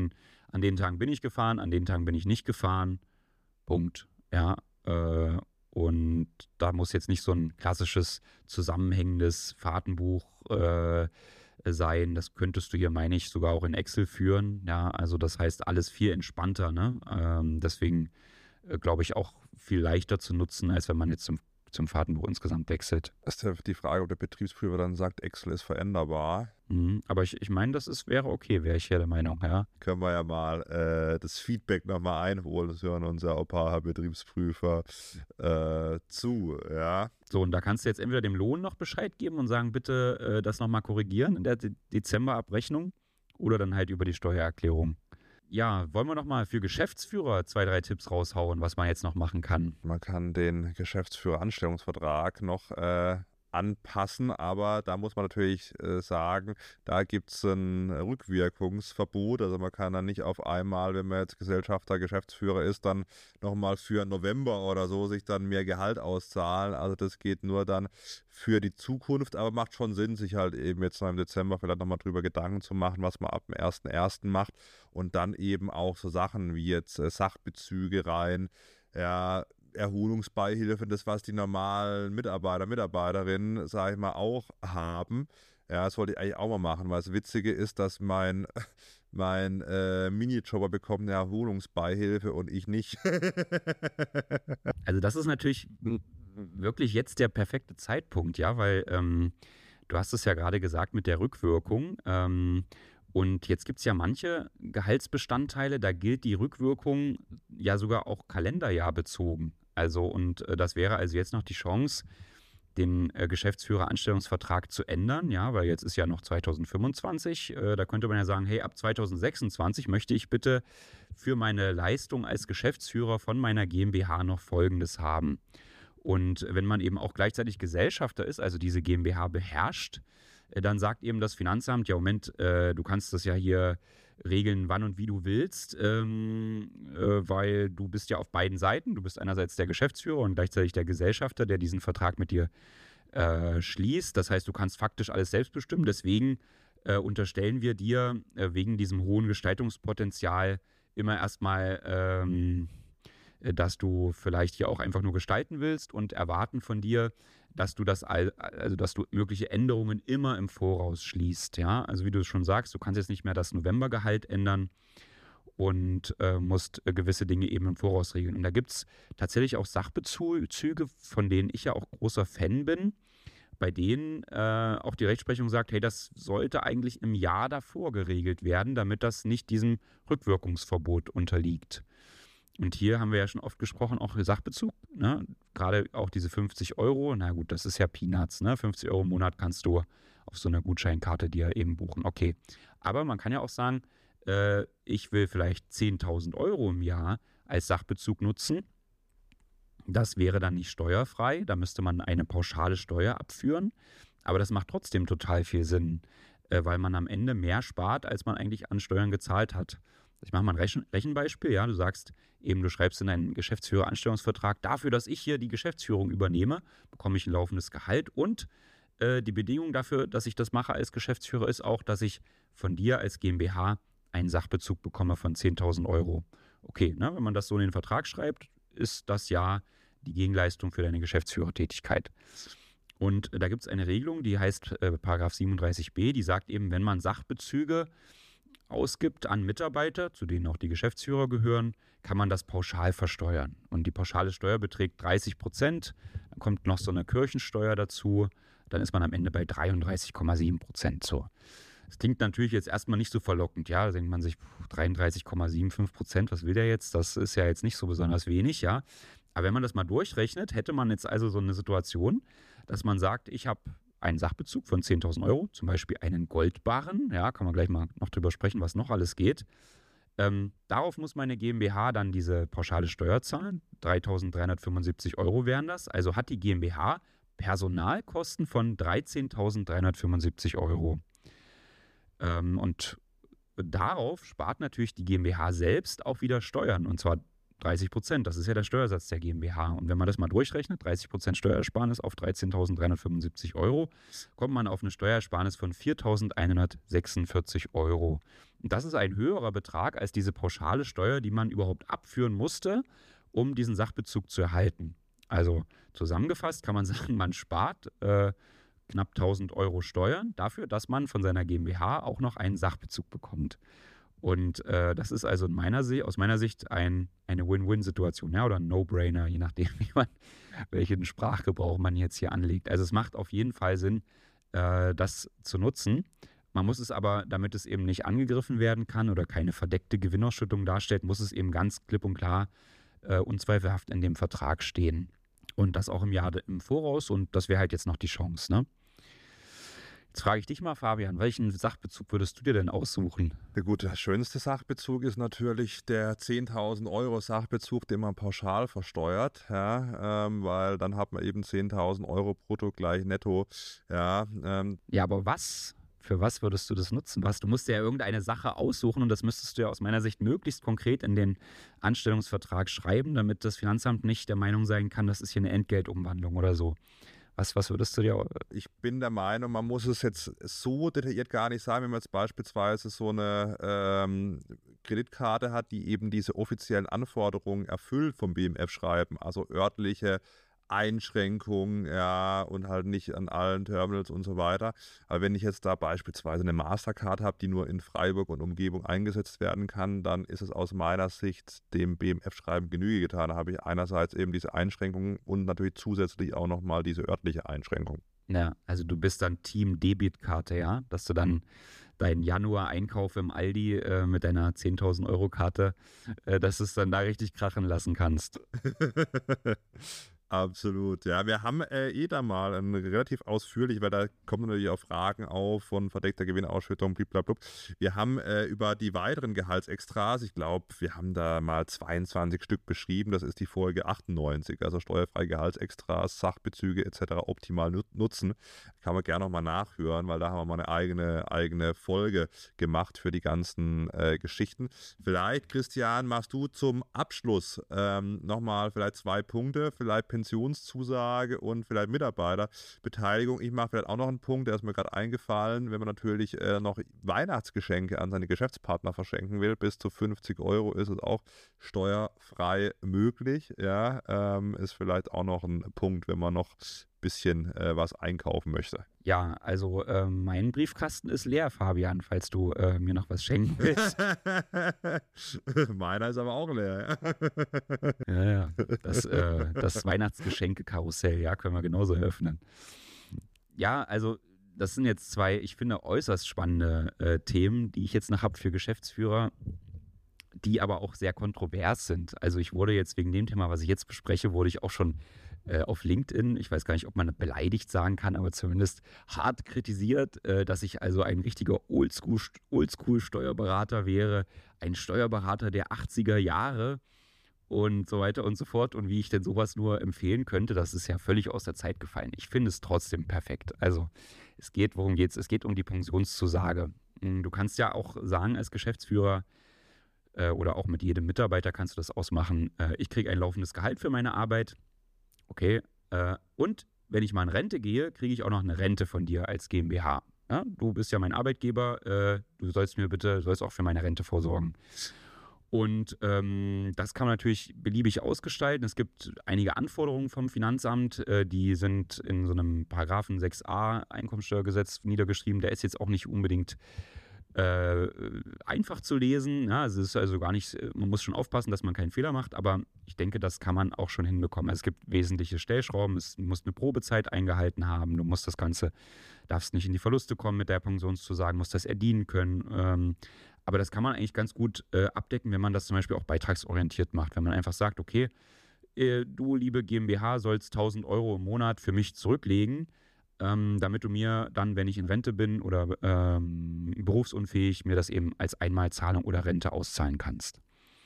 an den Tagen bin ich gefahren, an den Tagen bin ich nicht gefahren. Punkt. Ja, äh, und da muss jetzt nicht so ein klassisches zusammenhängendes Fahrtenbuch äh, sein. Das könntest du hier, meine ich, sogar auch in Excel führen. Ja, also das heißt alles viel entspannter. Ne? Ähm, deswegen äh, glaube ich auch viel leichter zu nutzen, als wenn man jetzt zum, zum Fahrtenbuch insgesamt wechselt. Das ist ja die Frage, ob der Betriebsprüfer dann sagt, Excel ist veränderbar. Mhm. Aber ich, ich meine, das ist, wäre okay, wäre ich hier der Meinung, ja. Können wir ja mal äh, das Feedback nochmal einholen. Das hören uns ja auch ein paar Betriebsprüfer äh, zu, ja. So, und da kannst du jetzt entweder dem Lohn noch Bescheid geben und sagen, bitte äh, das nochmal korrigieren in der De- Dezemberabrechnung oder dann halt über die Steuererklärung. Ja, wollen wir nochmal für Geschäftsführer zwei, drei Tipps raushauen, was man jetzt noch machen kann? Man kann den Geschäftsführeranstellungsvertrag noch äh, anpassen, aber da muss man natürlich äh, sagen, da gibt es ein Rückwirkungsverbot. Also man kann dann nicht auf einmal, wenn man jetzt Gesellschafter, Geschäftsführer ist, dann nochmal für November oder so sich dann mehr Gehalt auszahlen. Also das geht nur dann für die Zukunft, aber macht schon Sinn, sich halt eben jetzt noch im Dezember vielleicht nochmal drüber Gedanken zu machen, was man ab dem ersten ersten macht und dann eben auch so Sachen wie jetzt äh, Sachbezüge rein, ja, Erholungsbeihilfen, das, was die normalen Mitarbeiter, Mitarbeiterinnen, sage ich mal, auch haben. Ja, das wollte ich eigentlich auch mal machen, weil das Witzige ist, dass mein, mein äh, Minijobber bekommt eine Erholungsbeihilfe und ich nicht. Also das ist natürlich wirklich jetzt der perfekte Zeitpunkt, ja, weil ähm, du hast es ja gerade gesagt mit der Rückwirkung. Ähm, und jetzt gibt es ja manche Gehaltsbestandteile, da gilt die Rückwirkung ja sogar auch kalenderjahrbezogen. Also und äh, das wäre also jetzt noch die Chance, den äh, Geschäftsführeranstellungsvertrag zu ändern, ja, weil jetzt ist ja noch zweitausendfünfundzwanzig. Äh, da könnte man ja sagen, hey, ab zweitausendsechsundzwanzig möchte ich bitte für meine Leistung als Geschäftsführer von meiner GmbH noch Folgendes haben. Und wenn man eben auch gleichzeitig Gesellschafter ist, also diese GmbH beherrscht, äh, dann sagt eben das Finanzamt, ja Moment, äh, du kannst das ja hier regeln, wann und wie du willst, ähm, äh, weil du bist ja auf beiden Seiten. Du bist einerseits der Geschäftsführer und gleichzeitig der Gesellschafter, der diesen Vertrag mit dir äh, schließt. Das heißt, du kannst faktisch alles selbst bestimmen. Deswegen äh, unterstellen wir dir äh, wegen diesem hohen Gestaltungspotenzial immer erstmal, ähm, äh, dass du vielleicht hier auch einfach nur gestalten willst und erwarten von dir, dass du das, all- also dass du mögliche Änderungen immer im Voraus schließt. Ja? Also wie du es schon sagst, du kannst jetzt nicht mehr das Novembergehalt ändern und äh, musst äh, gewisse Dinge eben im Voraus regeln. Und da gibt es tatsächlich auch Sachbezüge, von denen ich ja auch großer Fan bin, bei denen äh, auch die Rechtsprechung sagt, hey, das sollte eigentlich im Jahr davor geregelt werden, damit das nicht diesem Rückwirkungsverbot unterliegt. Und hier haben wir ja schon oft gesprochen, auch Sachbezug, ne? Gerade auch diese fünfzig Euro, na gut, das ist ja Peanuts, ne? fünfzig Euro im Monat kannst du auf so einer Gutscheinkarte dir eben buchen, okay. Aber man kann ja auch sagen, äh, ich will vielleicht zehntausend Euro im Jahr als Sachbezug nutzen. Das wäre dann nicht steuerfrei, da müsste man eine pauschale Steuer abführen. Aber das macht trotzdem total viel Sinn, äh, weil man am Ende mehr spart, als man eigentlich an Steuern gezahlt hat. Ich mache mal ein Rechen Rechenbeispiel. Ja, du sagst eben, du schreibst in deinen Geschäftsführeranstellungsvertrag, dafür, dass ich hier die Geschäftsführung übernehme, bekomme ich ein laufendes Gehalt. Und äh, die Bedingung dafür, dass ich das mache als Geschäftsführer, ist auch, dass ich von dir als GmbH einen Sachbezug bekomme von zehntausend Euro. Okay, ne, wenn man das so in den Vertrag schreibt, ist das ja die Gegenleistung für deine Geschäftsführertätigkeit. Und äh, da gibt es eine Regelung, die heißt äh, Paragraph siebenunddreißig b, die sagt eben, wenn man Sachbezüge ausgibt an Mitarbeiter, zu denen auch die Geschäftsführer gehören, kann man das pauschal versteuern. Und die pauschale Steuer beträgt dreißig Prozent. Dann kommt noch so eine Kirchensteuer dazu. Dann ist man am Ende bei dreiunddreißig Komma sieben Prozent. So. Das klingt natürlich jetzt erstmal nicht so verlockend. Ja, da denkt man sich, dreiunddreißig Komma fünfundsiebzig Prozent, was will der jetzt? Das ist ja jetzt nicht so besonders wenig, ja. Aber wenn man das mal durchrechnet, hätte man jetzt also so eine Situation, dass man sagt, ich habe einen Sachbezug von zehntausend Euro, zum Beispiel einen Goldbarren, ja, kann man gleich mal noch drüber sprechen, was noch alles geht. Ähm, darauf muss meine GmbH dann diese pauschale Steuer zahlen, dreitausenddreihundertfünfundsiebzig Euro wären das. Also hat die GmbH Personalkosten von dreizehntausenddreihundertfünfundsiebzig Euro. Ähm, und darauf spart natürlich die GmbH selbst auch wieder Steuern, und zwar dreißig Prozent, das ist ja der Steuersatz der GmbH. Und wenn man das mal durchrechnet, dreißig Prozent Steuersparnis auf dreizehntausenddreihundertfünfundsiebzig Euro, kommt man auf eine Steuersparnis von viertausendeinhundertsechsundvierzig Euro. Und das ist ein höherer Betrag als diese pauschale Steuer, die man überhaupt abführen musste, um diesen Sachbezug zu erhalten. Also zusammengefasst kann man sagen, man spart äh, knapp tausend Euro Steuern dafür, dass man von seiner GmbH auch noch einen Sachbezug bekommt. Und äh, das ist also in meiner Se- aus meiner Sicht ein, eine Win-Win-Situation, ja, oder ein No-Brainer, je nachdem, wie man, welchen Sprachgebrauch man jetzt hier anlegt. Also es macht auf jeden Fall Sinn, äh, das zu nutzen. Man muss es aber, damit es eben nicht angegriffen werden kann oder keine verdeckte Gewinnausschüttung darstellt, muss es eben ganz klipp und klar äh, unzweifelhaft in dem Vertrag stehen. Und das auch im Jahr im Voraus, und das wäre halt jetzt noch die Chance, ne? Jetzt frage ich dich mal, Fabian, welchen Sachbezug würdest du dir denn aussuchen? Der gute, der schönste Sachbezug ist natürlich der zehntausend Euro Sachbezug, den man pauschal versteuert, ja, ähm, weil dann hat man eben zehntausend Euro brutto gleich netto. Ja, ähm. ja, aber was? Für was würdest du das nutzen? Was? Du musst dir ja irgendeine Sache aussuchen, und das müsstest du ja aus meiner Sicht möglichst konkret in den Anstellungsvertrag schreiben, damit das Finanzamt nicht der Meinung sein kann, das ist hier eine Entgeltumwandlung oder so. Was, was würdest du dir... Ich bin der Meinung, man muss es jetzt so detailliert gar nicht sagen, wenn man jetzt beispielsweise so eine ähm, Kreditkarte hat, die eben diese offiziellen Anforderungen erfüllt vom B M F-Schreiben, also örtliche Einschränkungen, ja, und halt nicht an allen Terminals und so weiter. Aber wenn ich jetzt da beispielsweise eine Mastercard habe, die nur in Freiburg und Umgebung eingesetzt werden kann, dann ist es aus meiner Sicht dem B M F-Schreiben Genüge getan. Da habe ich einerseits eben diese Einschränkungen und natürlich zusätzlich auch nochmal diese örtliche Einschränkung. Ja, also du bist dann Team Debitkarte, ja, dass du dann deinen Januar-Einkauf im Aldi äh, mit deiner zehntausend Euro Karte, äh, dass du es dann da richtig krachen lassen kannst. Absolut, ja. Wir haben äh, eh da mal ein relativ ausführlich, weil da kommen natürlich auch Fragen auf von verdeckter Gewinnausschüttung, blablabla. Wir haben äh, über die weiteren Gehaltsextras, ich glaube, wir haben da mal zweiundzwanzig Stück beschrieben, das ist die Folge achtundneunzig, also steuerfreie Gehaltsextras, Sachbezüge et cetera optimal nut- nutzen. Kann man gerne nochmal nachhören, weil da haben wir mal eine eigene, eigene Folge gemacht für die ganzen äh, Geschichten. Vielleicht, Christian, machst du zum Abschluss ähm, nochmal vielleicht zwei Punkte, vielleicht Pensionszusage und vielleicht Mitarbeiterbeteiligung. Ich mache vielleicht auch noch einen Punkt, der ist mir gerade eingefallen, wenn man natürlich äh, noch Weihnachtsgeschenke an seine Geschäftspartner verschenken will, bis zu fünfzig Euro ist es auch steuerfrei möglich. Ja, ähm, ist vielleicht auch noch ein Punkt, wenn man noch ein bisschen äh, was einkaufen möchte. Ja, also äh, mein Briefkasten ist leer, Fabian, falls du äh, mir noch was schenken willst. Meiner ist aber auch leer. Ja, ja. Das, äh, das Weihnachtsgeschenke-Karussell, ja, können wir genauso öffnen. Ja, also das sind jetzt zwei, ich finde, äußerst spannende äh, Themen, die ich jetzt noch habe für Geschäftsführer, die aber auch sehr kontrovers sind. Also ich wurde jetzt wegen dem Thema, was ich jetzt bespreche, wurde ich auch schon äh, auf LinkedIn, ich weiß gar nicht, ob man beleidigt sagen kann, aber zumindest hart kritisiert, äh, dass ich also ein richtiger Oldschool, Oldschool-Steuerberater wäre, ein Steuerberater der achtziger Jahre und so weiter und so fort, und wie ich denn sowas nur empfehlen könnte. Das ist ja völlig aus der Zeit gefallen. Ich finde es trotzdem perfekt. Also es geht, worum geht's? Es geht um die Pensionszusage. Du kannst ja auch sagen als Geschäftsführer, oder auch mit jedem Mitarbeiter kannst du das ausmachen, äh, ich kriege ein laufendes Gehalt für meine Arbeit, okay, äh, und wenn ich mal in Rente gehe, kriege ich auch noch eine Rente von dir als GmbH. Ja? Du bist ja mein Arbeitgeber, äh, du sollst mir bitte, sollst auch für meine Rente vorsorgen. Und ähm, das kann man natürlich beliebig ausgestalten. Es gibt einige Anforderungen vom Finanzamt, äh, die sind in so einem Paragraphen sechs a Einkommensteuergesetz niedergeschrieben. Der ist jetzt auch nicht unbedingt Äh, einfach zu lesen. Ja, es ist also gar nicht, man muss schon aufpassen, dass man keinen Fehler macht, aber ich denke, das kann man auch schon hinbekommen. Also es gibt wesentliche Stellschrauben, es muss eine Probezeit eingehalten haben, du musst das Ganze, darfst nicht in die Verluste kommen mit der Pensionszusage, musst das erdienen können. Ähm, aber das kann man eigentlich ganz gut äh, abdecken, wenn man das zum Beispiel auch beitragsorientiert macht. Wenn man einfach sagt, okay, äh, du liebe GmbH sollst tausend Euro im Monat für mich zurücklegen, Ähm, damit du mir dann, wenn ich in Rente bin oder ähm, berufsunfähig, mir das eben als Einmalzahlung oder Rente auszahlen kannst.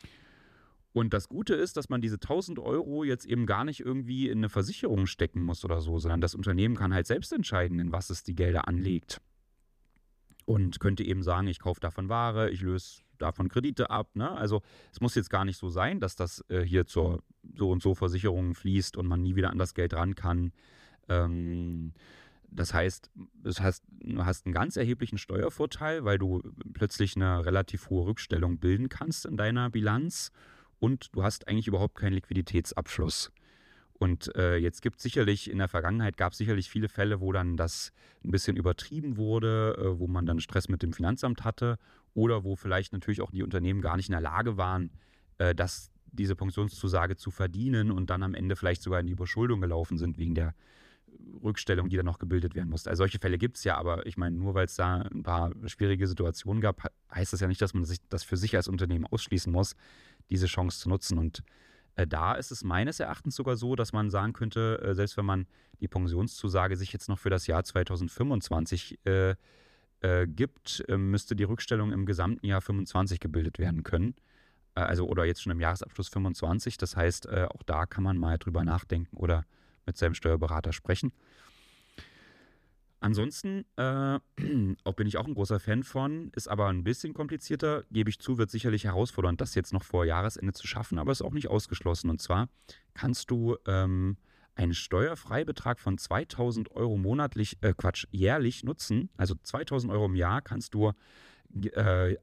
Und das Gute ist, dass man diese tausend Euro jetzt eben gar nicht irgendwie in eine Versicherung stecken muss oder so, sondern das Unternehmen kann halt selbst entscheiden, in was es die Gelder anlegt. Und könnte eben sagen, ich kaufe davon Ware, ich löse davon Kredite ab. Ne? Also es muss jetzt gar nicht so sein, dass das äh, hier zur so und so Versicherung fließt und man nie wieder an das Geld ran kann. Ähm, das heißt, das heißt, du hast einen ganz erheblichen Steuervorteil, weil du plötzlich eine relativ hohe Rückstellung bilden kannst in deiner Bilanz und du hast eigentlich überhaupt keinen Liquiditätsabschluss. Und äh, jetzt gibt es sicherlich, in der Vergangenheit gab es sicherlich viele Fälle, wo dann das ein bisschen übertrieben wurde, äh, wo man dann Stress mit dem Finanzamt hatte oder wo vielleicht natürlich auch die Unternehmen gar nicht in der Lage waren, äh, das, diese Pensionszusage zu verdienen und dann am Ende vielleicht sogar in die Überschuldung gelaufen sind wegen der Rückstellung, die dann noch gebildet werden musste. Also solche Fälle gibt es ja, aber ich meine, nur weil es da ein paar schwierige Situationen gab, heißt das ja nicht, dass man sich das für sich als Unternehmen ausschließen muss, diese Chance zu nutzen. Und äh, da ist es meines Erachtens sogar so, dass man sagen könnte, äh, selbst wenn man die Pensionszusage sich jetzt noch für das Jahr zweitausendfünfundzwanzig äh, äh, gibt, äh, müsste die Rückstellung im gesamten Jahr fünfundzwanzig gebildet werden können. Äh, also oder jetzt schon im Jahresabschluss fünfundzwanzig. Das heißt, äh, auch da kann man mal drüber nachdenken oder mit seinem Steuerberater sprechen. Ansonsten äh, auch bin ich auch ein großer Fan von, ist aber ein bisschen komplizierter, gebe ich zu, wird sicherlich herausfordernd, das jetzt noch vor Jahresende zu schaffen, aber ist auch nicht ausgeschlossen. Und zwar kannst du ähm, einen Steuerfreibetrag von zweitausend Euro monatlich, äh, Quatsch, jährlich nutzen. Also zweitausend Euro im Jahr kannst du, äh,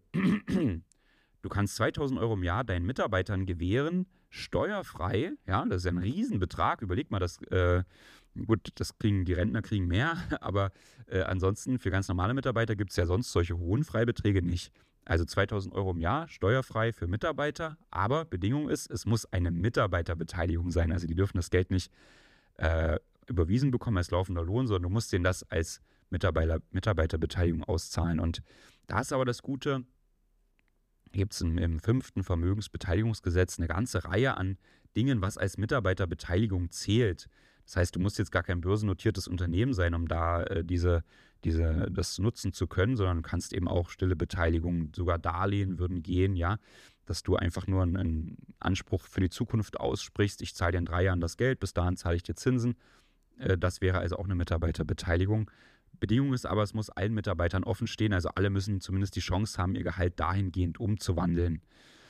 du kannst zweitausend Euro im Jahr deinen Mitarbeitern gewähren, steuerfrei. Ja, das ist ja ein Riesenbetrag. Überleg mal, das äh, Gut, das kriegen die Rentner kriegen mehr, aber äh, ansonsten für ganz normale Mitarbeiter gibt es ja sonst solche hohen Freibeträge nicht. Also zweitausend Euro im Jahr steuerfrei für Mitarbeiter, aber Bedingung ist, es muss eine Mitarbeiterbeteiligung sein. Also die dürfen das Geld nicht äh, überwiesen bekommen als laufender Lohn, sondern du musst denen das als Mitarbeiter, Mitarbeiterbeteiligung auszahlen. Und da ist aber das Gute, gibt es im, im fünften Vermögensbeteiligungsgesetz eine ganze Reihe an Dingen, was als Mitarbeiterbeteiligung zählt. Das heißt, du musst jetzt gar kein börsennotiertes Unternehmen sein, um da äh, diese, diese, das nutzen zu können, sondern du kannst eben auch stille Beteiligung, sogar Darlehen würden gehen, ja, dass du einfach nur einen, einen Anspruch für die Zukunft aussprichst, ich zahle dir in drei Jahren das Geld, bis dahin zahle ich dir Zinsen. Äh, das wäre also auch eine Mitarbeiterbeteiligung. Bedingung ist aber, es muss allen Mitarbeitern offen stehen, also alle müssen zumindest die Chance haben, ihr Gehalt dahingehend umzuwandeln.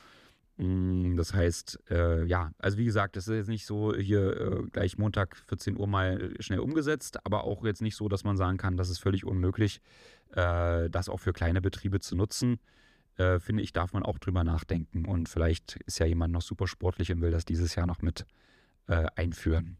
Das heißt, äh, ja, also wie gesagt, das ist jetzt nicht so hier äh, gleich Montag vierzehn Uhr mal schnell umgesetzt, aber auch jetzt nicht so, dass man sagen kann, das ist völlig unmöglich, äh, das auch für kleine Betriebe zu nutzen. Äh, finde ich, darf man auch drüber nachdenken und vielleicht ist ja jemand noch super sportlich und will das dieses Jahr noch mit äh, einführen.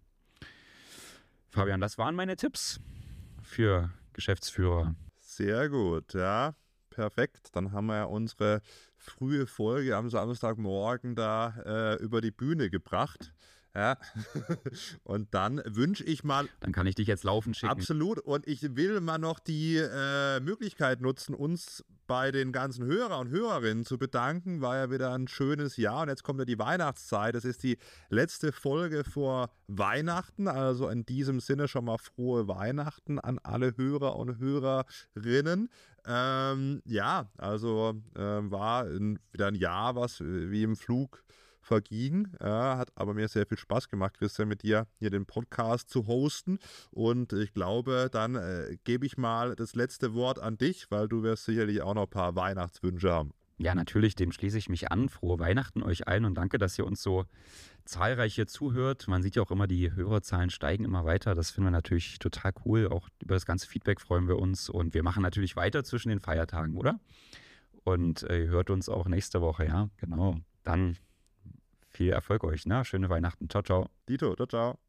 Fabian, das waren meine Tipps für Geschäftsführer. Sehr gut, ja. Perfekt. Dann haben wir ja unsere frühe Folge am Samstagmorgen da äh, über die Bühne gebracht. Ja. Und dann wünsche ich mal... Dann kann ich dich jetzt laufen schicken. Absolut. Und ich will mal noch die äh, Möglichkeit nutzen, uns bei den ganzen Hörer und Hörerinnen zu bedanken. War ja wieder ein schönes Jahr und jetzt kommt ja die Weihnachtszeit. Das ist die letzte Folge vor Weihnachten. Also in diesem Sinne schon mal frohe Weihnachten an alle Hörer und Hörerinnen. Ähm, ja, also äh, war ein, wieder ein Jahr, was wie im Flug verging. Ja, hat aber mir sehr viel Spaß gemacht, Christian, mit dir hier den Podcast zu hosten. Und ich glaube, dann äh, gebe ich mal das letzte Wort an dich, weil du wirst sicherlich auch noch ein paar Weihnachtswünsche haben. Ja, natürlich, dem schließe ich mich an. Frohe Weihnachten euch allen und danke, dass ihr uns so zahlreich hier zuhört. Man sieht ja auch immer, die Hörerzahlen steigen immer weiter. Das finden wir natürlich total cool. Auch über das ganze Feedback freuen wir uns. Und wir machen natürlich weiter zwischen den Feiertagen, oder? Und äh, ihr hört uns auch nächste Woche, ja? Genau. Dann viel Erfolg euch, ne? Schöne Weihnachten. Ciao, ciao. Dito, ciao, ciao.